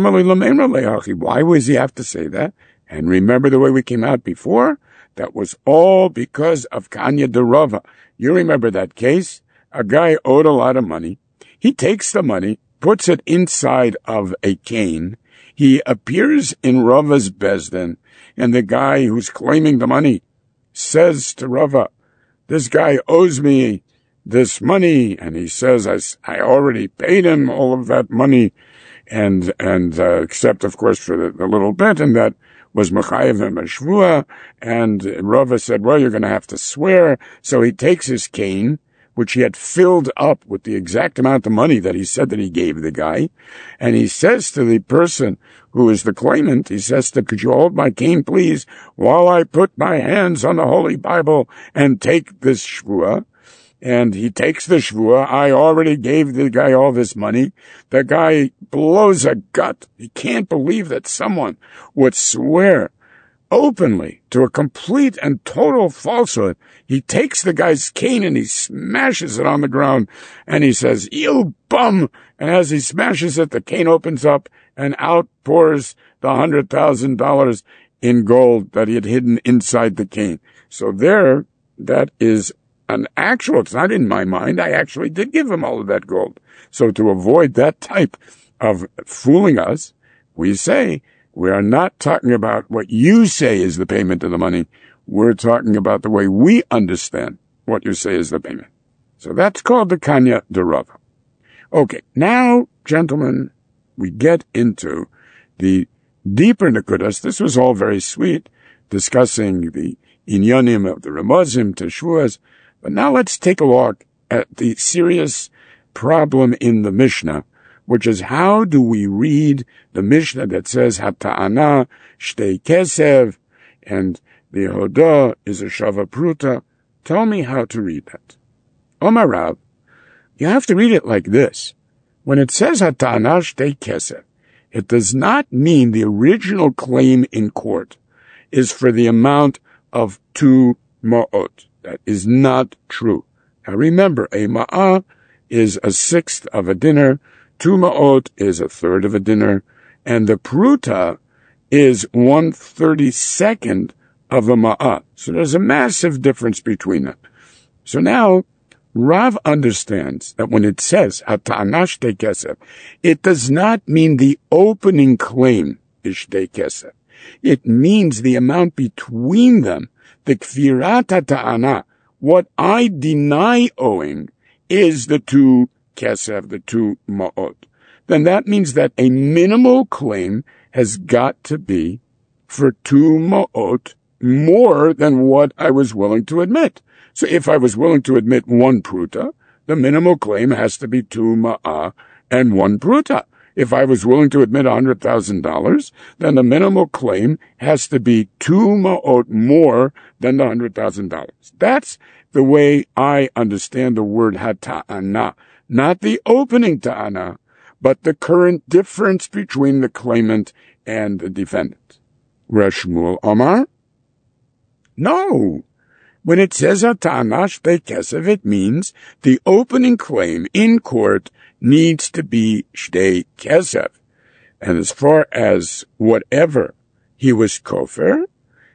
does he have to say that? And remember the way we came out before? That was all because of Kanya de Rava. You remember that case? A guy owed a lot of money. He takes the money, puts it inside of a cane. He appears in Rava's Beis Din, and the guy who's claiming the money says to Rava, this guy owes me this money. And he says, I already paid him all of that money, and except, of course, for the little bit, and that was Mechayev him a shvuah, and Rava said, well, you're going to have to swear. So he takes his cane, which he had filled up with the exact amount of money that he said that he gave the guy, and he says to the person who is the claimant, he says to, could you hold my cane, please, while I put my hands on the Holy Bible and take this shvuah? And he takes the shvuah. I already gave the guy all this money. The guy blows a gut. He can't believe that someone would swear openly to a complete and total falsehood. He takes the guy's cane and he smashes it on the ground. And he says, you bum. And as he smashes it, the cane opens up and out pours the $100,000 in gold that he had hidden inside the cane. So there, that is an actual, it's not in my mind, I actually did give him all of that gold. So to avoid that type of fooling us, we say, we are not talking about what you say is the payment of the money. We're talking about the way we understand what you say is the payment. So that's called the Kanya de Rava. Okay, now, gentlemen, we get into the deeper Nekudas. This was all very sweet, discussing the inyanim of the Ramazim to Shvuas. But now let's take a look at the serious problem in the Mishnah, which is how do we read the Mishnah that says Hata'ana shtei kesev and the Hodah is a shava pruta. Tell me how to read that. Omar Rav, you have to read it like this. When it says Hata'ana shtei kesev, it does not mean the original claim in court is for the amount of 2 ma'ot. That is not true. Now remember, a ma'ah is a sixth of a dinner, 2 ma'ot is a third of a dinner, and the pruta is 1/32 of a ma'ah. So there's a massive difference between them. So now, Rav understands that when it says, Hata'ana shtei kesef, it does not mean the opening claim is shtei kesef. It means the amount between them. The kfirat hata'ana, what I deny owing, is the 2 kesef, the 2 ma'ot. Then that means that a minimal claim has got to be for 2 ma'ot more than what I was willing to admit. So if I was willing to admit 1 pruta, the minimal claim has to be 2 ma'ah and 1 pruta. If I was willing to admit $100,000, then the minimal claim has to be 2 ma'ot more than the $100,000. That's the way I understand the word hata'ana. Not the opening ta'ana, but the current difference between the claimant and the defendant. Resh Shmuel Omar? No. When it says hata'ana shtei kesef, it means the opening claim in court needs to be shtei kesef. And as far as whatever he was kofar,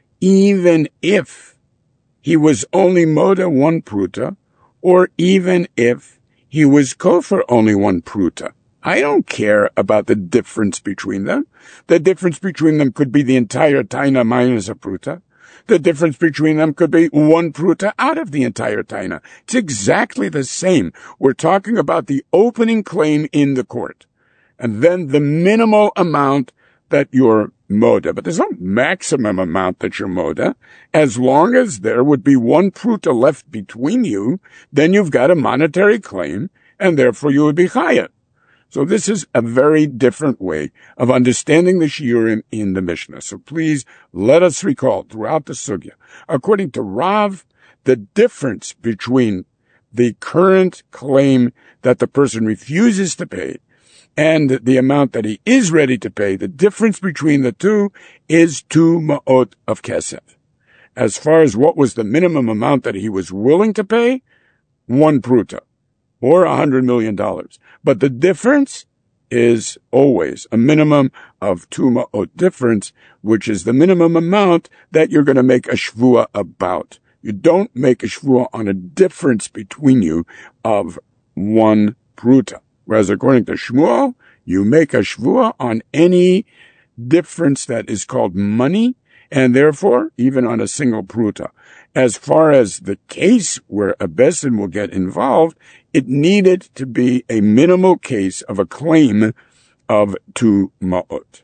even if he was only moda 1 pruta, or even if he was kofar only 1 pruta, I don't care about the difference between them. The difference between them could be the entire taina minus a pruta. The difference between them could be 1 pruta out of the entire taina. It's exactly the same. We're talking about the opening claim in the court, and then the minimal amount that you're moda. But there's no maximum amount that you're moda. As long as there would be 1 pruta left between you, then you've got a monetary claim, and therefore you would be chayav. So this is a very different way of understanding the shiurim in the Mishnah. So please let us recall throughout the sugya, according to Rav, the difference between the current claim that the person refuses to pay and the amount that he is ready to pay, the difference between the two is 2 ma'ot of kesef. As far as what was the minimum amount that he was willing to pay, 1 pruta, or $100 million. But the difference is always a minimum of 2 ma'ot difference, which is the minimum amount that you're going to make a shvua about. You don't make a shvua on a difference between you of 1 pruta. Whereas according to Shmuel, you make a shvua on any difference that is called money, and therefore even on a single pruta. As far as the case where a besin will get involved, it needed to be a minimal case of a claim of 2 ma'ot.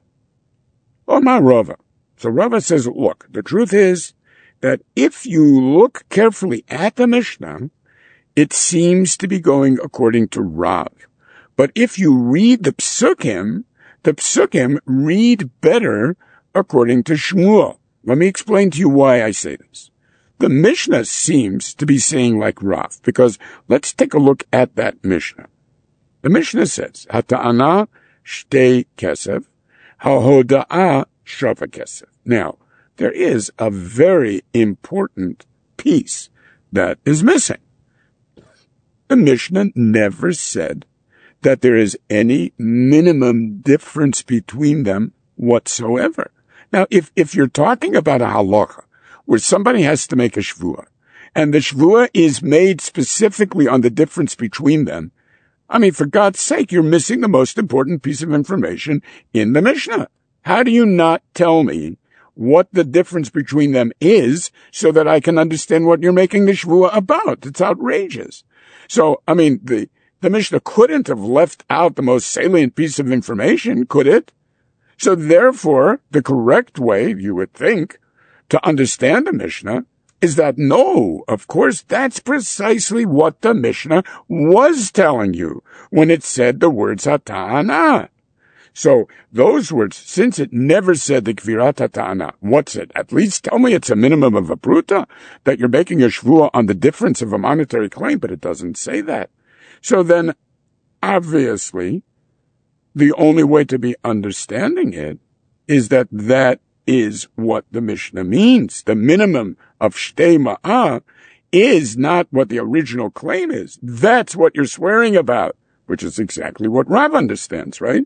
Omar Rava. So Rava says, look, the truth is that if you look carefully at the Mishnah, it seems to be going according to Rav. But if you read the psukim read better according to Shmuel. Let me explain to you why I say this. The Mishnah seems to be saying like Rav, because let's take a look at that Mishnah. The Mishnah says, Hata'ana shtei kesef, ha'hoda'ah shava kesef. Now, there is a very important piece that is missing. The Mishnah never said that there is any minimum difference between them whatsoever. Now, if you're talking about a halacha where somebody has to make a shvua, and the shvua is made specifically on the difference between them, I mean, for God's sake, you're missing the most important piece of information in the Mishnah. How do you not tell me what the difference between them is so that I can understand what you're making the shvua about? It's outrageous. So, I mean, the Mishnah couldn't have left out the most salient piece of information, could it? So therefore, the correct way, you would think, to understand the Mishnah is that no, of course, that's precisely what the Mishnah was telling you when it said the words hata'ana. So those words, since it never said the kvirat hata'ana, what's it? At least tell me it's a minimum of a pruta, that you're making a shvua on the difference of a monetary claim, but it doesn't say that. So then, obviously, the only way to be understanding it is that that is what the Mishnah means. The minimum of shtei ma'ah is not what the original claim is. That's what you're swearing about, which is exactly what Rav understands, right?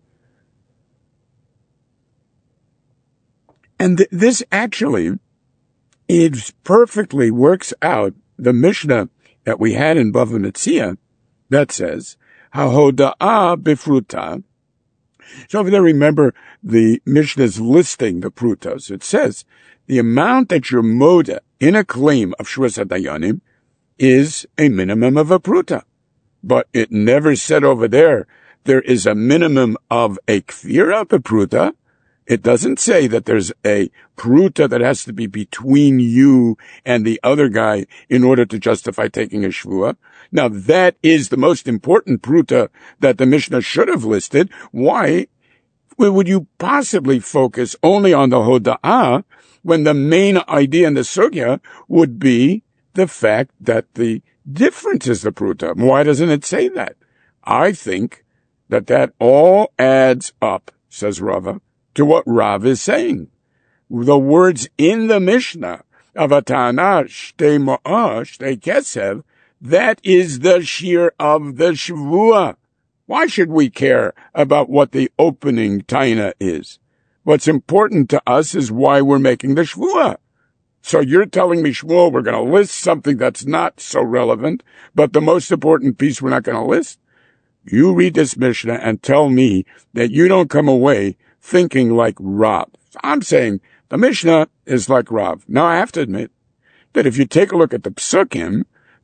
And this actually, it perfectly works out the Mishnah that we had in Bava Metzia that says, Hahoda'ah befruta. So if you remember the Mishnah's listing the prutas, it says the amount that you're moda in a claim of Shvus HaDayanim is a minimum of a pruta. But it never said over there is a minimum of a kfira bepruta. It doesn't say that there's a pruta that has to be between you and the other guy in order to justify taking a shvua. Now, that is the most important pruta that the Mishnah should have listed. Why would you possibly focus only on the hoda'ah when the main idea in the sugya would be the fact that the difference is the pruta? Why doesn't it say that? I think that all adds up, says Rava, to what Rav is saying. The words in the Mishnah of Atana, Shtei Ma'ah, Shtei Kesev, that is the shear of the Shavua. Why should we care about what the opening taina is? What's important to us is why we're making the Shavua. So you're telling me, Shmuel, we're going to list something that's not so relevant, but the most important piece we're not going to list? You read this Mishnah and tell me that you don't come away thinking like Rav. I'm saying the Mishnah is like Rav. Now, I have to admit that if you take a look at the Psukim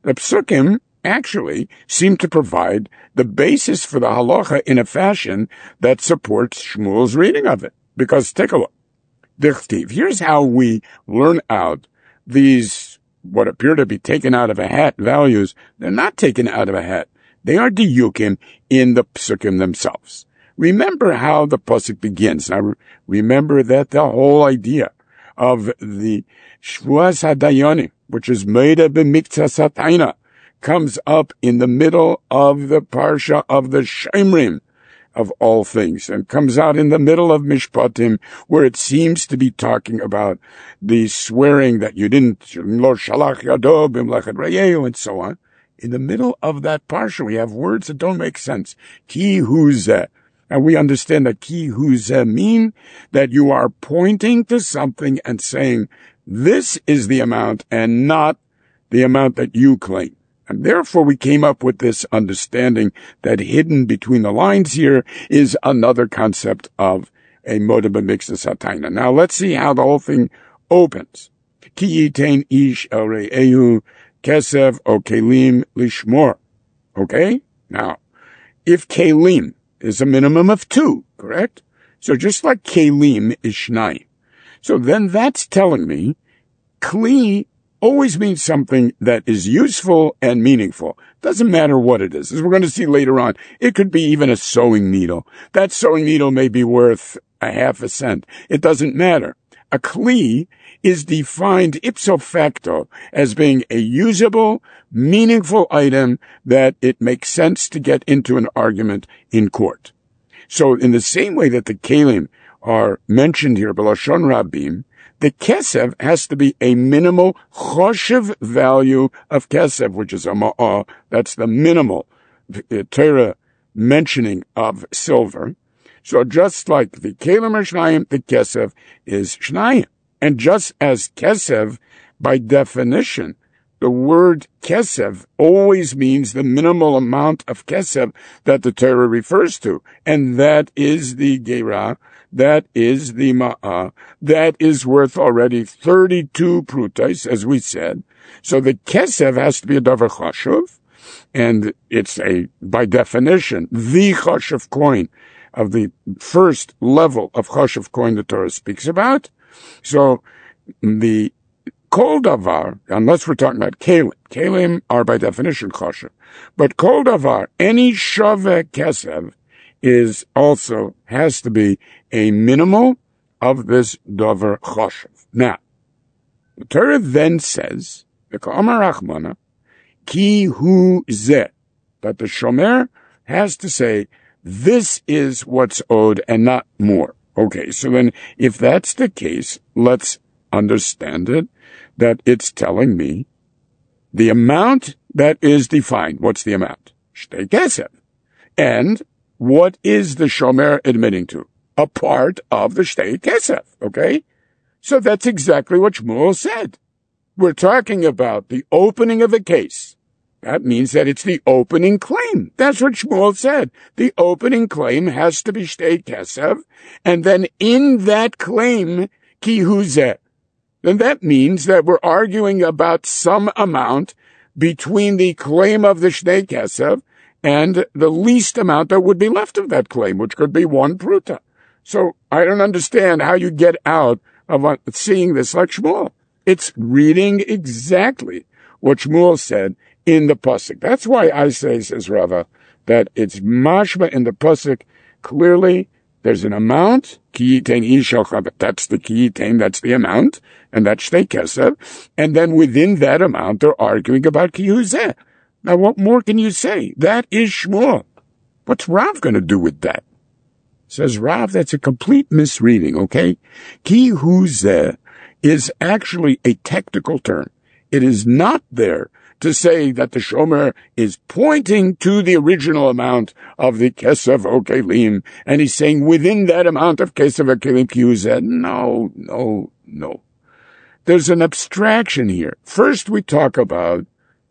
actually seem to provide the basis for the halacha in a fashion that supports Shmuel's reading of it. Because take a look. Dichtiv. Here's how we learn out these, what appear to be taken out of a hat values. They're not taken out of a hat. They are diyukim in the Psukim themselves. Remember how the pasuk begins. Now, remember that the whole idea of the Shvuas HaDayanim, which is Meida b'Miktsas HaTaina, comes up in the middle of the Parsha of the Shemrim, of all things, and comes out in the middle of Mishpatim, where it seems to be talking about the swearing that you didn't, lo shalach yado b'mlechet reyehu, and so on. In the middle of that Parsha, we have words that don't make sense. Ki hu zeh. And we understand that ki hu zeh mean that you are pointing to something and saying, this is the amount and not the amount that you claim. And therefore we came up with this understanding that hidden between the lines here is another concept of a moda b'miktsas hataina. Now let's see how the whole thing opens. Ki yitain ish el re'ehu kesev o kelim lishmor. Okay? Now, if kelim is a minimum of 2, correct? So just like kelim is shnai. So then that's telling me kli always means something that is useful and meaningful. Doesn't matter what it is. As we're going to see later on, it could be even a sewing needle. That sewing needle may be worth a half a cent. It doesn't matter. A kli is defined ipso facto as being a usable, meaningful item that it makes sense to get into an argument in court. So in the same way that the kelim are mentioned here, b'lashon rabim, the kesev has to be a minimal choshev value of kesev, which is a ma'ah. That's the minimal Torah mentioning of silver. So just like the kelim are shnayim, the kesev is shnayim. And just as kesev, by definition, the word kesev always means the minimal amount of kesev that the Torah refers to. And that is the gerah, that is the ma'ah, that is worth already 32 prutais, as we said. So the kesev has to be a davar chashuv, and it's by definition, the chashuv coin of the first level of chashuv coin the Torah speaks about. So the kol davar, unless we're talking about kelim are by definition chashuv, but kol davar, any shaveh kesev, is also has to be a minimal of this davar chashuv. Now, the Torah then says, "V'ka'amar Rachmana, ki hu zeh," that the shomer has to say, this is what's owed and not more. Okay, so then if that's the case, let's understand it, that it's telling me the amount that is defined. What's the amount? Shtei kesev. And what is the shomer admitting to? A part of the shtei kesef, okay? So that's exactly what Shmuel said. We're talking about the opening of a case. That means that it's the opening claim. That's what Shmuel said. The opening claim has to be shtei kesef, and then in that claim, ki hu zeh. Then that means that we're arguing about some amount between the claim of the shtei kesef and the least amount that would be left of that claim, which could be 1 pruta. So I don't understand how you get out of seeing this like Shmuel. It's reading exactly what Shmuel said in the pasuk. That's why I say, says Rava, that it's mashma in the pasuk. Clearly, there's an amount. Ki yitain ish al chaver. That's the ki yitain. That's the amount, and that's shtei kesef. And then within that amount, they're arguing about ki huzeh. Now, what more can you say? That is Shmuel. What's Rav going to do with that? Says Rav, that's a complete misreading, okay? Ki huzeh is actually a technical term. It is not there to say that the Shomer is pointing to the original amount of the Kesef Okelim, and he's saying within that amount of Kesef Okelim ki huzeh. No. There's an abstraction here. First, we talk about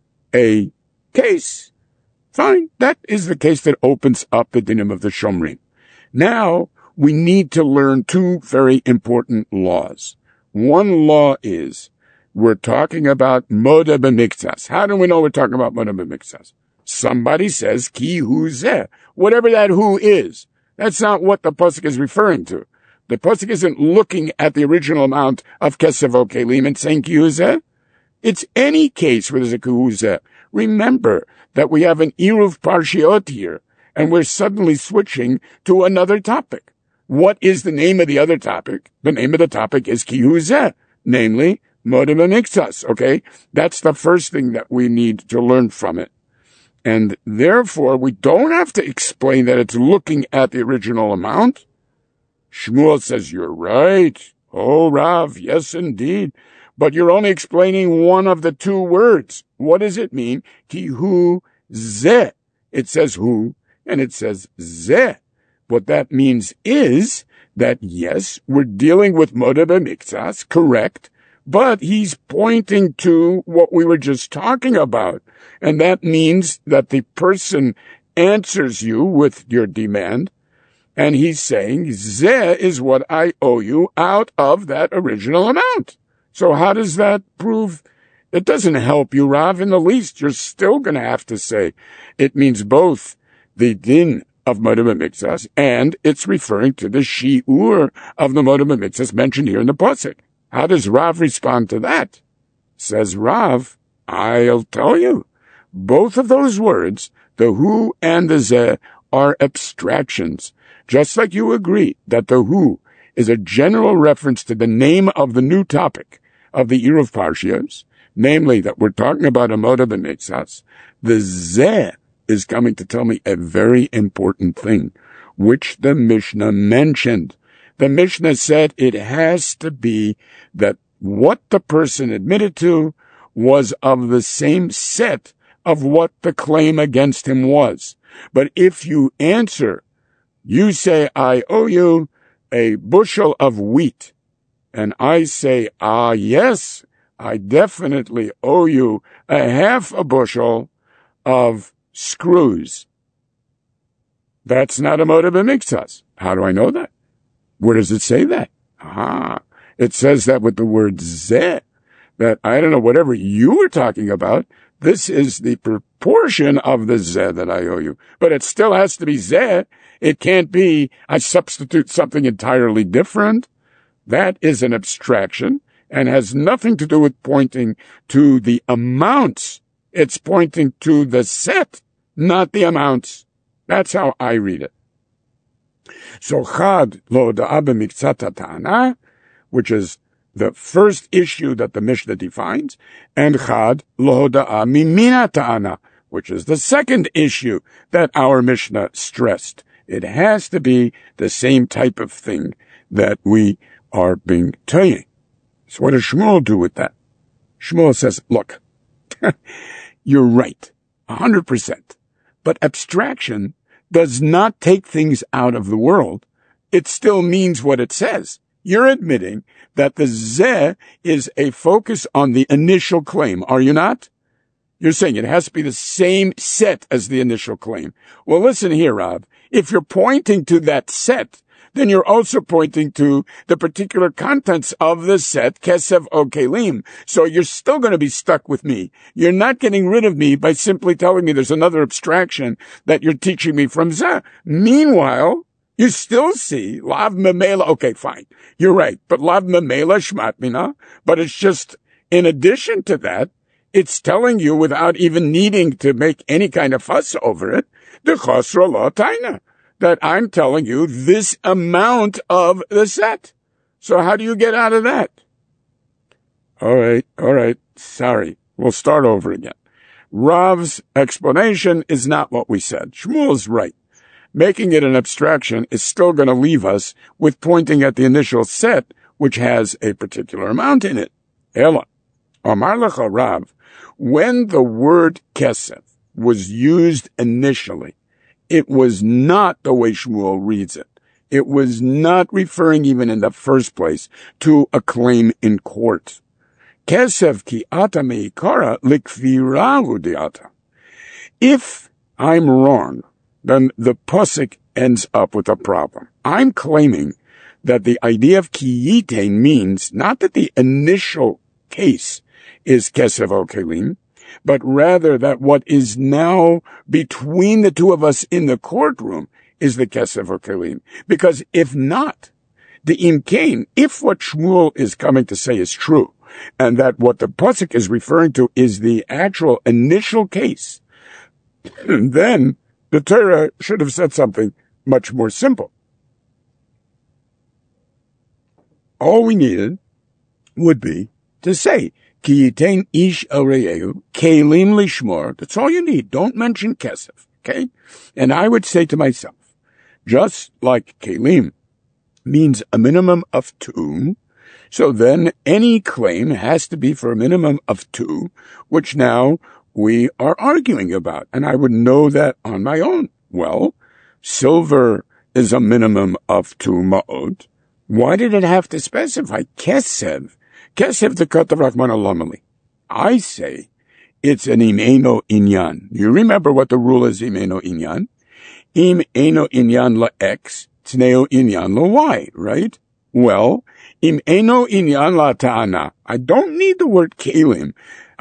a case. Fine, that is the case that opens up the dinim of the Shomrim. Now, we need to learn two very important laws. One law is, we're talking about moda b'miktsas. How do we know we're talking about moda b'miktsas? Somebody says, ki huzeh. Whatever that who is. That's not what the pasuk is referring to. The pasuk isn't looking at the original amount of kesef okelim and saying ki huzeh. It's any case where there's a ki huzeh. Remember that we have an Eruv Parshiot here, and we're suddenly switching to another topic. What is the name of the other topic? The name of the topic is ki huzeh, namely, moda b'miktsas, okay? That's the first thing that we need to learn from it. And therefore, we don't have to explain that it's looking at the original amount. Shmuel says, you're right. Oh, Rav, yes, indeed. But you're only explaining one of the two words. What does it mean? Ki huzeh. It says who, and it says zeh. What that means is that, yes, we're dealing with moda b'miktsas, correct, but he's pointing to what we were just talking about. And that means that the person answers you with your demand, and he's saying, zeh is what I owe you out of that original amount. So how does that prove? It doesn't help you, Rav, in the least. You're still going to have to say it means both the din of moda b'miktsas and it's referring to the shi'ur of the moda b'miktsas mentioned here in the pasuk. How does Rav respond to that? Says Rav, I'll tell you. Both of those words, the hu and the zeh, are abstractions. Just like you agree that the hu is a general reference to the name of the new topic of the Eruv Parshios, namely that we're talking about a moda b'miktsas, the zeh is coming to tell me a very important thing, which the Mishnah mentioned. The Mishnah said it has to be that what the person admitted to was of the same set of what the claim against him was. But if you answer, you say, I owe you a bushel of wheat, and I say, yes, I definitely owe you a half a bushel of screws. That's not a moda b'miktsas. How do I know that? Where does it say that? It says that with the word zeh, that I don't know, whatever you were talking about, this is the proportion of the zeh that I owe you. But it still has to be zeh. It can't be, I substitute something entirely different. That is an abstraction and has nothing to do with pointing to the amounts. It's pointing to the set, not the amounts. That's how I read it. So chad lo hoda'a b'miktsat ha'ta'ana, which is the first issue that the Mishnah defines, and chad lo hoda'a mimin ha'ta'ana, which is the second issue that our Mishnah stressed. It has to be the same type of thing that we are being told. So what does Shmuel do with that? Shmuel says, look, you're right, 100%. But abstraction does not take things out of the world. It still means what it says. You're admitting that the zeh is a focus on the initial claim, are you not? You're saying it has to be the same set as the initial claim. Well, listen here, Rav. If you're pointing to that set, then you're also pointing to the particular contents of the set, Kesef Okelim. So you're still going to be stuck with me. You're not getting rid of me by simply telling me there's another abstraction that you're teaching me from Zeh. Meanwhile, you still see Lav Memela. Okay, fine. You're right. But Lav Memela Shmatmina. But it's just, in addition to that, It's telling you without even needing to make any kind of fuss over it, the chosra lo taina, that I'm telling you this amount of the set. So how do you get out of that? All right, sorry. We'll start over again. Rav's explanation is not what we said. Shmuel's right. Making it an abstraction is still going to leave us with pointing at the initial set, which has a particular amount in it. Ela, Amar lecha Rav, when the word kesef was used initially, it was not the way Shmuel reads it. It was not referring even in the first place to a claim in court. Kesef ki ata meikara likvirahu diata. If I'm wrong, then the pasuk ends up with a problem. I'm claiming that the idea of kiyite means not that the initial case is kesef o kelim, but rather that what is now between the two of us in the courtroom is the kesef o kelim. Because if not, the imkain, if what Shmuel is coming to say is true, and that what the pasuk is referring to is the actual initial case, then the Torah should have said something much more simple. All we needed would be to say, Ki yitain ish el re'ehu, kelim lishmor. That's all you need. Don't mention kesef, okay? And I would say to myself, just like kelim means a minimum of 2, so then any claim has to be for a minimum of 2, which now we are arguing about. And I would know that on my own. Well, silver is a minimum of 2 ma'od. Why did it have to specify kesef? Kesef the katav Rahman alamali. I say it's an im eno inyan. You remember what the rule is im eno inyan? Im eno inyan la x, tneo inyan la y, right? Well, im eno inyan la ta'ana. I don't need the word kelim.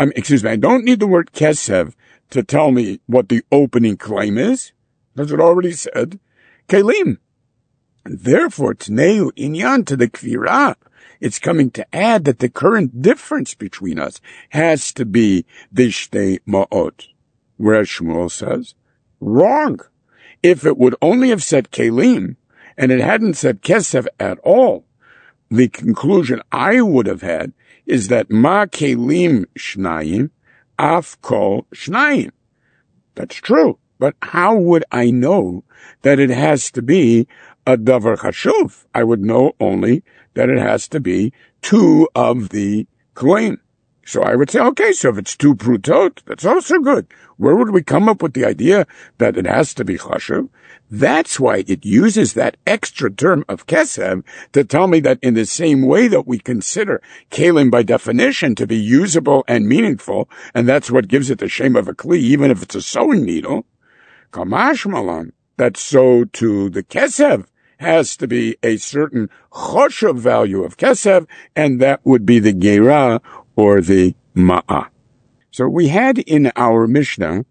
I don't need the word kesef to tell me what the opening claim is. Because it already said kelim. Therefore, tneu inyan to the kvira. It's coming to add that the current difference between us has to be the shtei ma'ot. Whereas Shmuel says, wrong. If it would only have said kelim, and it hadn't said kesef at all, the conclusion I would have had is that ma kelim shnayim, af kol shnayim. That's true. But how would I know that it has to be a davar chashuv? I would know only that it has to be 2 of the claim. So I would say, okay, so if it's 2 prutot, that's also good. Where would we come up with the idea that it has to be chashuv? That's why it uses that extra term of kesef to tell me that in the same way that we consider kelim by definition to be usable and meaningful, and that's what gives it the shame of a kli, even if it's a sewing needle, kamash malan, that so too the kesef has to be a certain choshev value of kesef, and that would be the gerah or the ma'ah. So we had in our Mishnah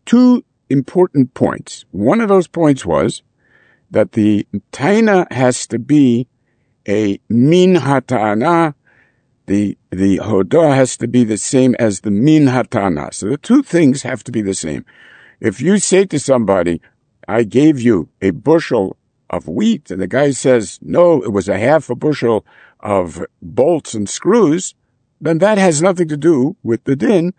2 important points. One of those points was that the taina has to be a min hatana. The hodah has to be the same as the min hatana. So the 2 things have to be the same. If you say to somebody, I gave you a bushel of wheat, and the guy says, no, it was a half a bushel of bolts and screws, then that has nothing to do with the din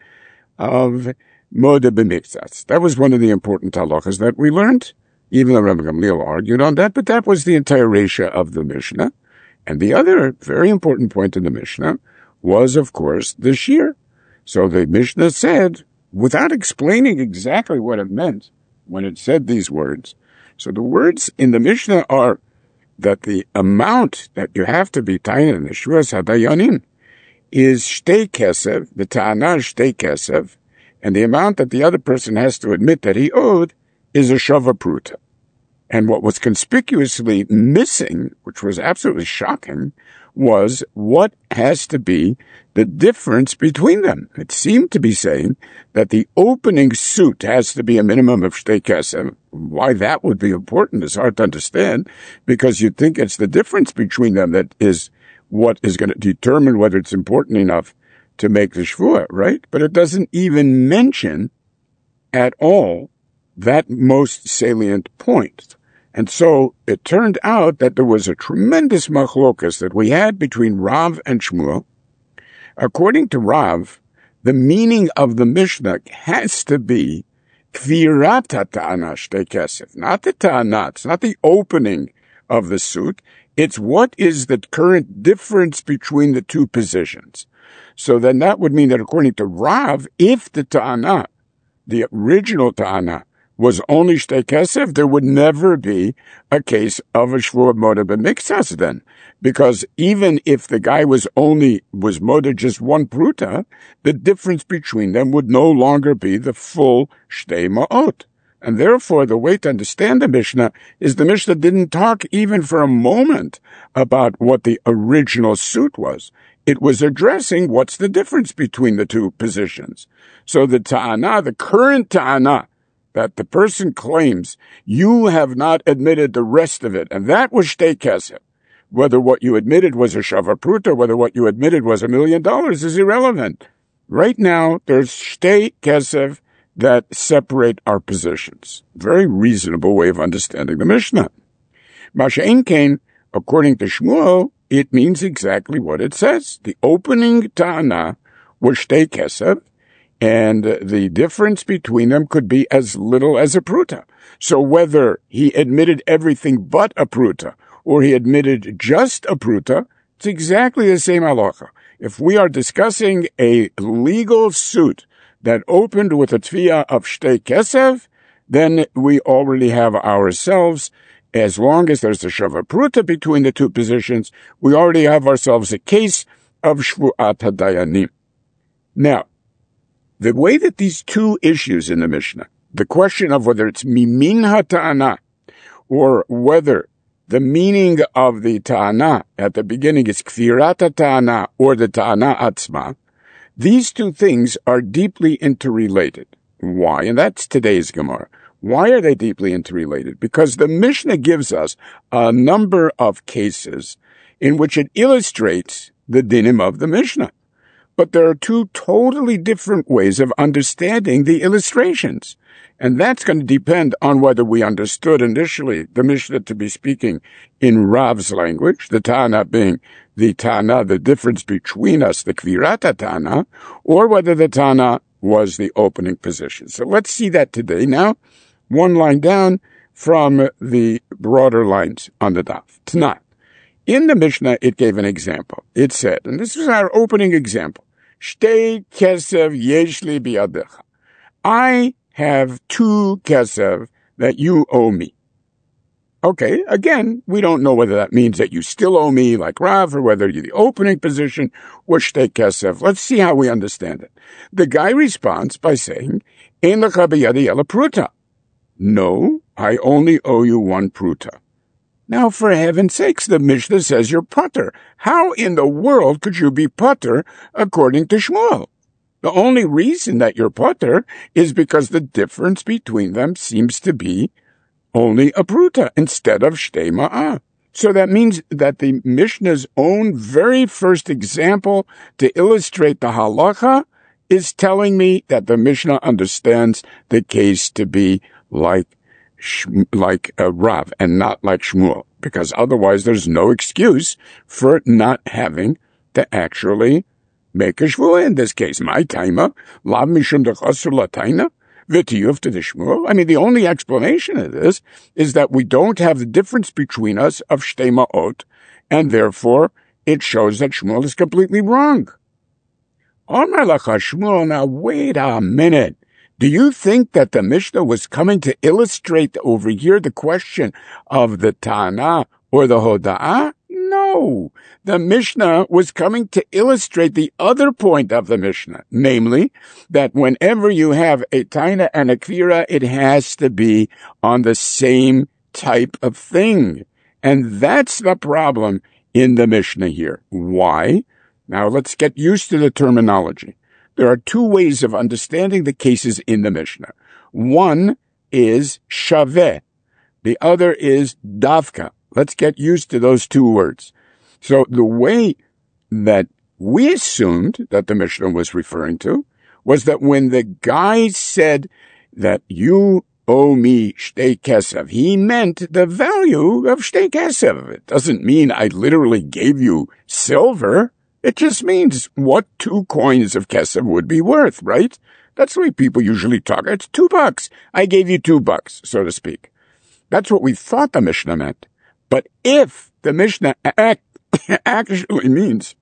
of moda b'miktzatz. That was one of the important halachas that we learned. Even the Rebbe Gamliel argued on that, but that was the entire reisha of the Mishnah. And the other very important point in the Mishnah was, of course, the shear. So the Mishnah said, without explaining exactly what it meant when it said these words. So the words in the Mishnah are that the amount that you have to be taina in the Shuas Hadayanim is shtei kesef, the ta'ana shtei kesef, and the amount that the other person has to admit that he owed is a shava pruta. And what was conspicuously missing, which was absolutely shocking, was what has to be the difference between them. It seemed to be saying that the opening suit has to be a minimum of shtei kesef. Why that would be important is hard to understand, because you'd think it's the difference between them that is what is going to determine whether it's important enough to make the shvuah, right? But it doesn't even mention at all that most salient point. And so it turned out that there was a tremendous machlokas that we had between Rav and Shmuel. According to Rav, the meaning of the Mishnah has to be kvirat ta'ana shtei kesef, not the ta'ana, it's not the opening of the suit. It's what is the current difference between the two positions. So then that would mean that according to Rav, if the ta'ana, the original ta'ana, was only shtei kesef, there would never be a case of a shvuah moda b'miktsas then. Because even if the guy was moda just one pruta, the difference between them would no longer be the full shtei ma'ot. And therefore, the way to understand the Mishnah is the Mishnah didn't talk even for a moment about what the original suit was. It was addressing what's the difference between the two positions. So the ta'ana, the current ta'ana, that the person claims, you have not admitted the rest of it, and that was shtei kesef. Whether what you admitted was a shava pruta, whether what you admitted was $1 million is irrelevant. Right now, there's shtei kesef that separate our positions. Very reasonable way of understanding the Mishnah. Masha'en Kain, according to Shmuel, it means exactly what it says. The opening ta'ana was shtei kesef, and the difference between them could be as little as a pruta. So whether he admitted everything but a pruta, or he admitted just a pruta, it's exactly the same halacha. If we are discussing a legal suit that opened with a tefillah of shtei kesef, then we already have ourselves, as long as there's a shava pruta between the two positions, we already have ourselves a case of shvuat hadayanim. Now, the way that these two issues in the Mishnah, the question of whether it's mimin ha-ta'ana, or whether the meaning of the ta'ana at the beginning is kfirat ha-ta'ana, or the ta'ana atzma, these two things are deeply interrelated. Why? And that's today's Gemara. Why are they deeply interrelated? Because the Mishnah gives us a number of cases in which it illustrates the dinim of the Mishnah. But there are two totally different ways of understanding the illustrations. And that's going to depend on whether we understood initially the Mishnah to be speaking in Rav's language, the Tana being the Tana, the difference between us, the Kvirata Tana, or whether the Tana was the opening position. So let's see that today. Now, one line down from the broader lines on the daf. Tana. In the Mishnah, it gave an example. It said, and this is our opening example, Shtei kesef yesh li biyadecha. I have 2 kesef that you owe me. Okay, again, we don't know whether that means that you still owe me like Rav, or whether you're the opening position was shtei kesef. Let's see how we understand it. The guy responds by saying, Ein lecha biyadi ela pruta. No, I only owe you 1 pruta. Now, for heaven's sakes, the Mishnah says you're putter. How in the world could you be putter according to Shmuel? The only reason that you're putter is because the difference between them seems to be only a pruta instead of shtei ma'ah. So that means that the Mishnah's own very first example to illustrate the halacha is telling me that the Mishnah understands the case to be like Rav and not like Shmuel, because otherwise there's no excuse for not having to actually make a shvuah in this case. My taima, lav mishum dechasur lataina, v'tiyuv to the Shmuel. I mean, the only explanation of this is that we don't have the difference between us of shtei ma'ot, and therefore it shows that Shmuel is completely wrong. Omar lacha Shmuel, now wait a minute. Do you think that the Mishnah was coming to illustrate over here the question of the Ta'ana or the Hoda'ah? No. The Mishnah was coming to illustrate the other point of the Mishnah, namely that whenever you have a Taina and a Kvira, it has to be on the same type of thing. And that's the problem in the Mishnah here. Why? Now let's get used to the terminology. There are 2 ways of understanding the cases in the Mishnah. One is shaveh. The other is davka. Let's get used to those 2 words. So the way that we assumed that the Mishnah was referring to was that when the guy said that you owe me shtei kesef, he meant the value of shtei kesef. It doesn't mean I literally gave you silver. It just means what 2 coins of kesef would be worth, right? That's the way people usually talk. It's $2. I gave you $2, so to speak. That's what we thought the Mishnah meant. But if the Mishnah actually means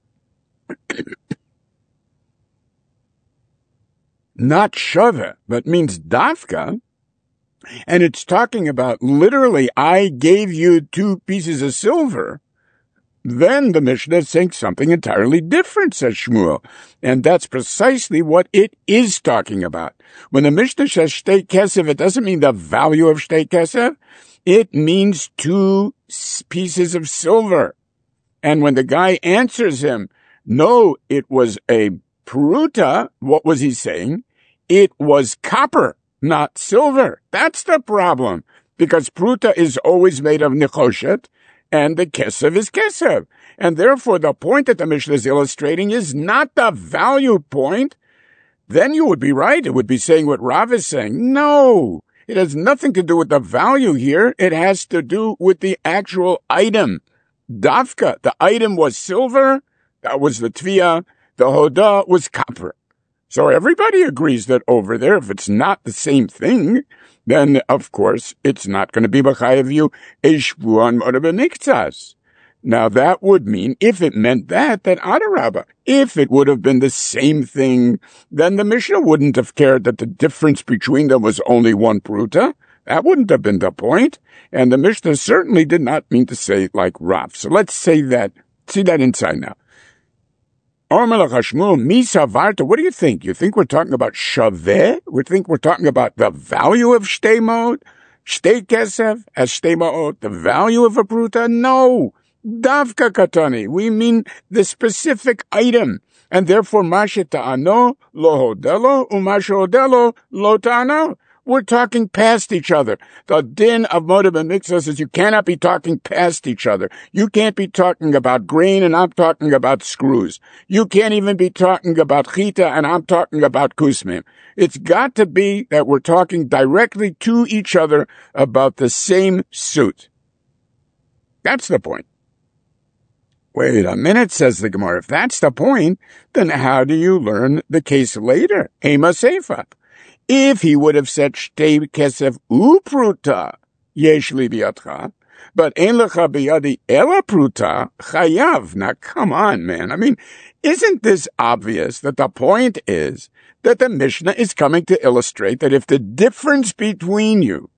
not shava, but means dafka, and it's talking about literally, I gave you 2 pieces of silver, then the Mishnah is saying something entirely different, says Shmuel. And that's precisely what it is talking about. When the Mishnah says shtei kesef, it doesn't mean the value of shtei kesef. It means 2 pieces of silver. And when the guy answers him, no, it was a pruta, what was he saying? It was copper, not silver. That's the problem. Because pruta is always made of nechoshet, and the kesef is kesef. And therefore, the point that the Mishnah is illustrating is not the value point. Then you would be right. It would be saying what Rav is saying. No, it has nothing to do with the value here. It has to do with the actual item. Dafka, the item was silver. That was the tviyah. The hodah was copper. So everybody agrees that over there, if it's not the same thing, then, of course, it's not going to be b'chayev you a shvuah moed b'miktzas. Now, that would mean, if it meant that adarabba, if it would have been the same thing, then the Mishnah wouldn't have cared that the difference between them was only 1 pruta. That wouldn't have been the point. And the Mishnah certainly did not mean to say it like Rav. So let's say that, see that inside now. What do you think? You think we're talking about shaveh? We think we're talking about the value of shtei mod? Shtei kesef as shtei ma'ot, the value of a pruta? No. Davka katani. We mean the specific item. And therefore, mashe ta'ano lo hodelo, umashe hodelo lo ta'ano. We're talking past each other. The din of moed b'miktzas is you cannot be talking past each other. You can't be talking about grain and I'm talking about screws. You can't even be talking about chita and I'm talking about kusmim. It's got to be that we're talking directly to each other about the same suit. That's the point. Wait a minute, says the Gemara. If that's the point, then how do you learn the case later? Ema seifa. If he would have said shtei kesef upruta yesh li biyadcha, but ein lecha biyadi ela pruta chayav. Now, come on, man. I mean, isn't this obvious that the point is that the Mishnah is coming to illustrate that if the difference between you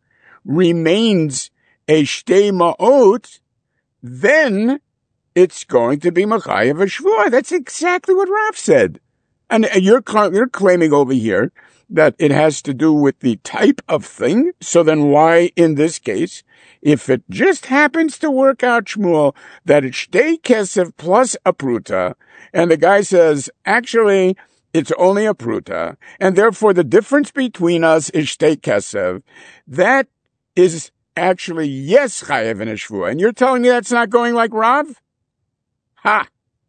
remains a shtei ma'ot, then it's going to be machayev a shvuah. That's exactly what Rav said. And you're claiming over here that it has to do with the type of thing. So then why, in this case, if it just happens to work out, Shmuel, that it's shtei kesef plus a pruta, and the guy says, actually, it's only a pruta, and therefore the difference between us is shtei kesef, that is actually yes chayev in a shvuah. And you're telling me that's not going like Rav? Ha!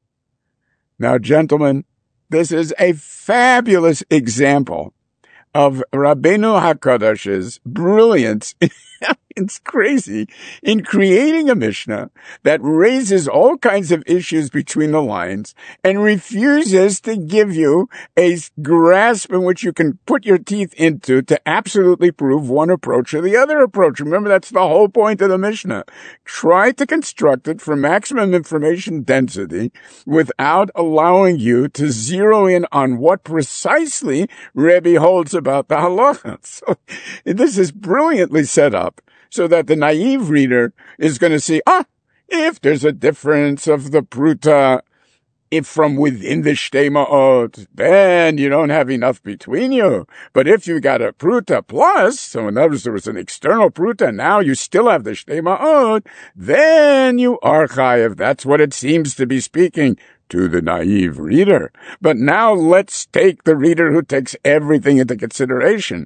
Now, gentlemen, this is a fabulous example of Rabbeinu HaKadash's brilliance. It's crazy in creating a Mishnah that raises all kinds of issues between the lines and refuses to give you a grasp in which you can put your teeth into to absolutely prove one approach or the other approach. Remember, that's the whole point of the Mishnah. Try to construct it for maximum information density without allowing you to zero in on what precisely Rebbe holds about the halacha. So this is brilliantly set up so that the naive reader is going to see, if there's a difference of the pruta, if from within the shtei ma'ot, then you don't have enough between you. But if you got a pruta plus, so in other words, there was an external pruta, now you still have the shtei ma'ot, then you are chayev. That's what it seems to be speaking to the naive reader. But now let's take the reader who takes everything into consideration.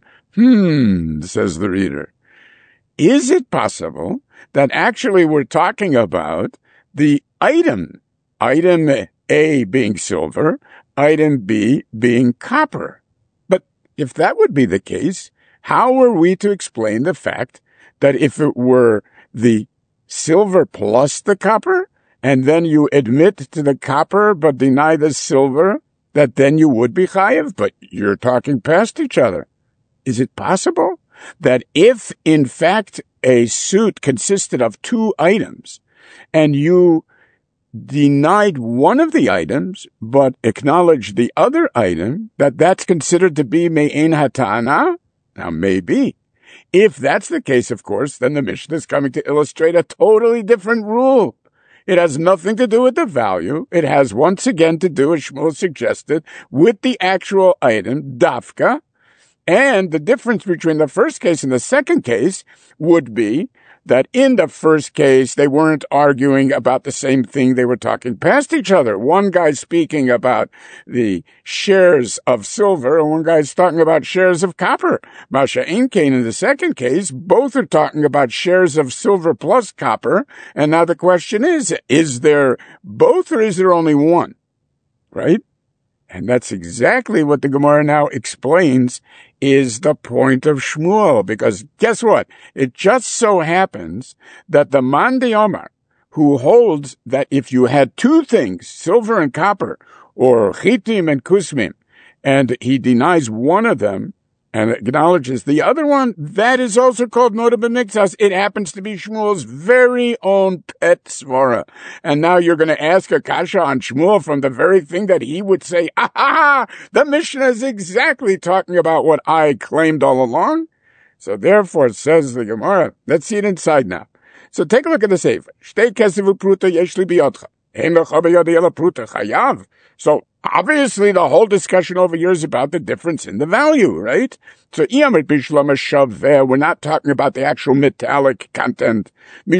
Says the reader. Is it possible that actually we're talking about the item A being silver, item B being copper. But if that would be the case, how are we to explain the fact that if it were the silver plus the copper, and then you admit to the copper but deny the silver, that then you would be chayev? But you're talking past each other. Is it possible that if, in fact, a suit consisted of two items, and you denied one of the items, but acknowledged the other item, that's considered to be me'en hata'ana? Now, maybe. If that's the case, of course, then the Mishnah is coming to illustrate a totally different rule. It has nothing to do with the value. It has, once again, to do, as Shmuel suggested, with the actual item, dafka. And the difference between the first case and the second case would be that in the first case, they weren't arguing about the same thing. They were talking past each other. One guy's speaking about the shares of silver, and one guy's talking about shares of copper. Masha Einkein, in the second case, both are talking about shares of silver plus copper. And now the question is there both or is there only one? Right? And that's exactly what the Gemara now explains is the point of Shmuel. Because guess what? It just so happens that the Mandi Omar, who holds that if you had two things, silver and copper, or chitim and kusmim, and he denies one of them and acknowledges the other one, that is also called Noda B'Miktsas. It happens to be Shmuel's very own pet svara. And now you're going to ask a kasha on Shmuel from the very thing that he would say, the Mishnah is exactly talking about what I claimed all along. So therefore, says the Gemara, let's see it inside now. So take a look at the Sefer. Shtei kesef upruta yesh li biyodcha. Ein lecha biyodi ela pruta chayav. So obviously, the whole discussion over here is about the difference in the value, right? So, we're not talking about the actual metallic content, but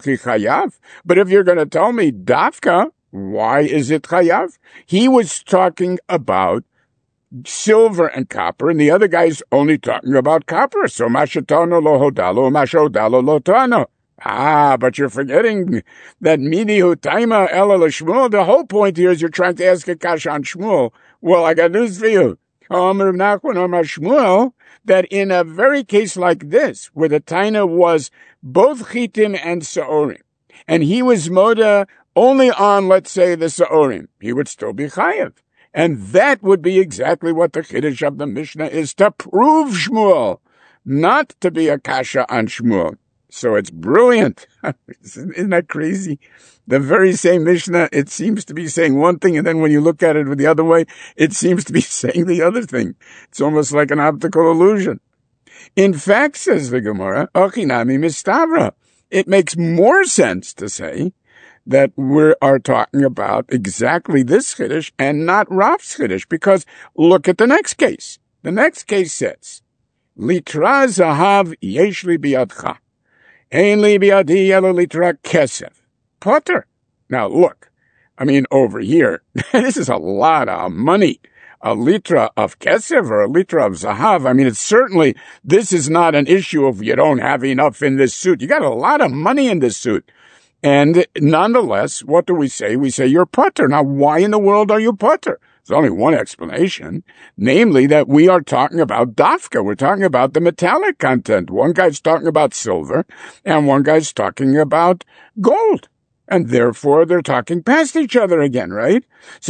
if you're going to tell me dafka, why is it chayav? He was talking about silver and copper, and the other guy's only talking about copper. So, mashatano lo hodalo, mashodalo lo tano. But you're forgetting that midihu taima ela l'shmuel. The whole point here is you're trying to ask a kasha on Shmuel. Well, I got news for you. Omer Nachman, Omer Shmuel, that in a very case like this, where the taina was both chitim and sa'orim, and he was moda only on, let's say, the sa'orim, he would still be chayev. And that would be exactly what the chiddush of the Mishnah is, to prove Shmuel, not to be a kasha on Shmuel. So it's brilliant. Isn't that crazy? The very same Mishnah, it seems to be saying one thing, and then when you look at it the other way, it seems to be saying the other thing. It's almost like an optical illusion. In fact, says the Gemara, Ochinami Mistavra. It makes more sense to say that we are talking about exactly this chiddush and not Rav's chiddush, because look at the next case. The next case says, Litra zahav yesh li biyadcha. Ein li biyadi elo litra kesef. Potter. Now look, I mean over here, this is a lot of money. A litra of kesef or a litra of zahav. I mean, it's certainly, this is not an issue of you don't have enough in this suit. You got a lot of money in this suit. And nonetheless, what do we say? We say you're potter. Now, why in the world are you potter? There's only one explanation, namely that we are talking about dafka. We're talking about the metallic content. One guy's talking about silver, and one guy's talking about gold. And therefore, they're talking past each other again, right? So,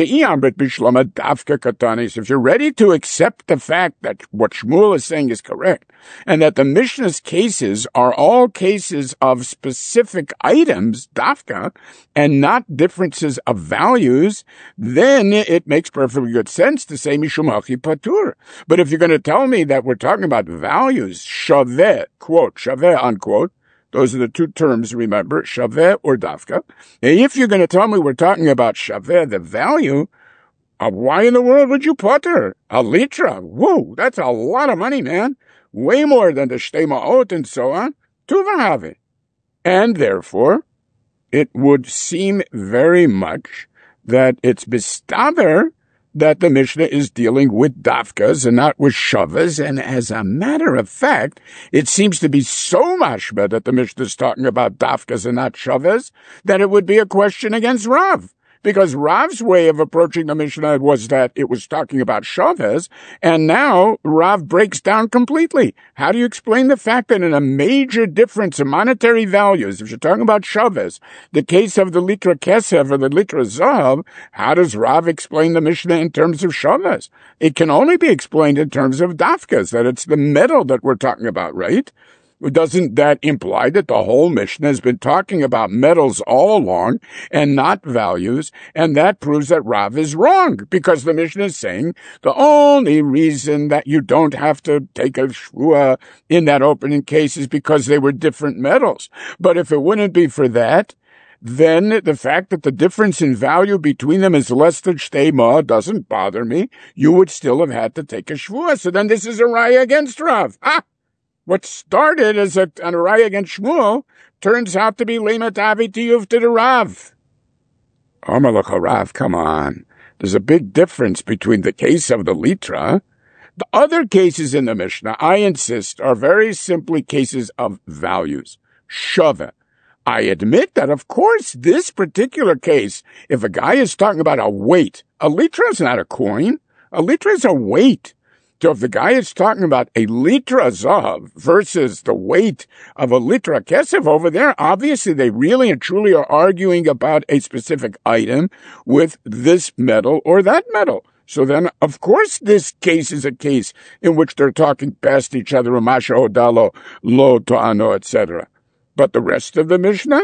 if you're ready to accept the fact that what Shmuel is saying is correct, and that the Mishnah's cases are all cases of specific items, dafka, and not differences of values, then it makes perfectly good sense to say mishumachi patur. But if you're going to tell me that we're talking about values, shaveh, quote, shaveh, unquote, those are the two terms, remember, shaveh or dafka. And if you're going to tell me we're talking about shaveh, the value, why in the world would you potter? A litra? Whoa, that's a lot of money, man. Way more than the shtei ma'ot and so on. Tuvahave. And therefore, it would seem very much that it's bistaver that the Mishnah is dealing with dafkas and not with shavas, and as a matter of fact, it seems to be so mashba that the Mishnah is talking about dafkas and not shavas that it would be a question against Rav. because Rav's way of approaching the Mishnah was that it was talking about Shaves, and now Rav breaks down completely. How do you explain the fact that in a major difference in monetary values, if you're talking about Shaves, the case of the Litra Kesef or the Litra Zahav, how does Rav explain the Mishnah in terms of Shaves? It can only be explained in terms of Dafkas, that it's the metal that we're talking about, right? Doesn't that imply that the whole Mishnah has been talking about metals all along and not values? And that proves that Rav is wrong, because the Mishnah is saying the only reason that you don't have to take a shvua in that opening case is because they were different metals. But if it wouldn't be for that, then the fact that the difference in value between them is less than shtei doesn't bother me. You would still have had to take a shvua. So then this is a raya against Rav. What started as a raya against Shmuel turns out to be lemat avi tiyuv to the Rav. Amalach Rav, come on. There's a big difference between the case of the Litra. The other cases in the Mishnah, I insist, are very simply cases of values. Shove. I admit that, of course, this particular case, if a guy is talking about a weight, a litra is not a coin. A litra is a weight. So if the guy is talking about a litra zahav versus the weight of a litra kesef over there, obviously they really and truly are arguing about a specific item with this metal or that metal. So then, of course, this case is a case in which they're talking past each other, Masha Odalo, Lo To'ano, etc. But the rest of the Mishnah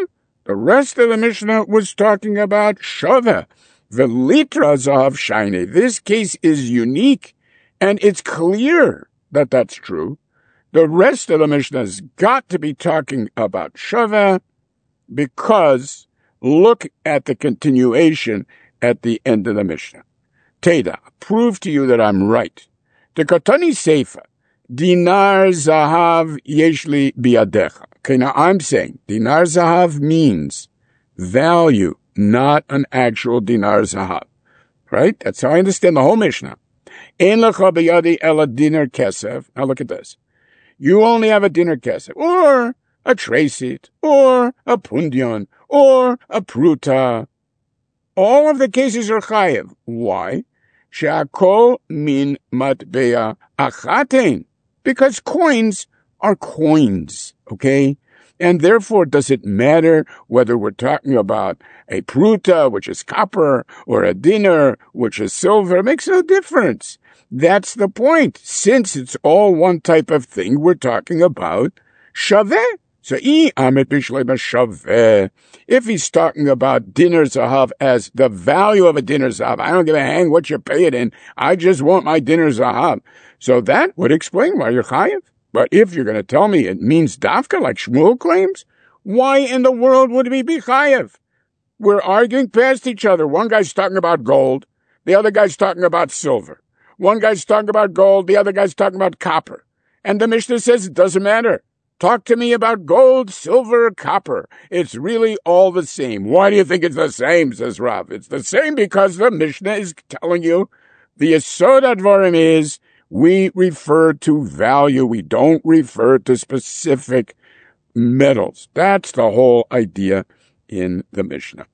was talking about Shava, the litra zahav shine. This case is unique. And it's clear that that's true. The rest of the Mishnah has got to be talking about Shava, because look at the continuation at the end of the Mishnah. Teda, prove to you that I'm right. The Katani Seifa, dinar zahav yeshli biadecha. Okay, now I'm saying dinar zahav means value, not an actual dinar zahav. Right? That's how I understand the whole Mishnah. Ein lecha biyadi ela dinar kesef. Now look at this. You only have a dinar kesef, or a tresit, or a pundion, or a pruta. All of the cases are chayev. Why? She'akol min matbea achatein. Because coins are coins, okay? And therefore, does it matter whether we're talking about a pruta, which is copper, or a dinar, which is silver? It makes no difference. That's the point. Since it's all one type of thing, we're talking about shaveh. So, if he's talking about dinar zahav as the value of a dinar zahav, I don't give a hang what you pay it in. I just want my dinar zahav. So that would explain why you're chayiv. But if you're going to tell me it means dafka, like Shmuel claims, why in the world would we be chayev? We're arguing past each other. One guy's talking about gold. The other guy's talking about silver. One guy's talking about gold. The other guy's talking about copper. And the Mishnah says it doesn't matter. Talk to me about gold, silver, copper. It's really all the same. Why do you think it's the same, says Rav? It's the same because the Mishnah is telling you the Yesod Advarim is we refer to value. We don't refer to specific metals. That's the whole idea in the Mishnah.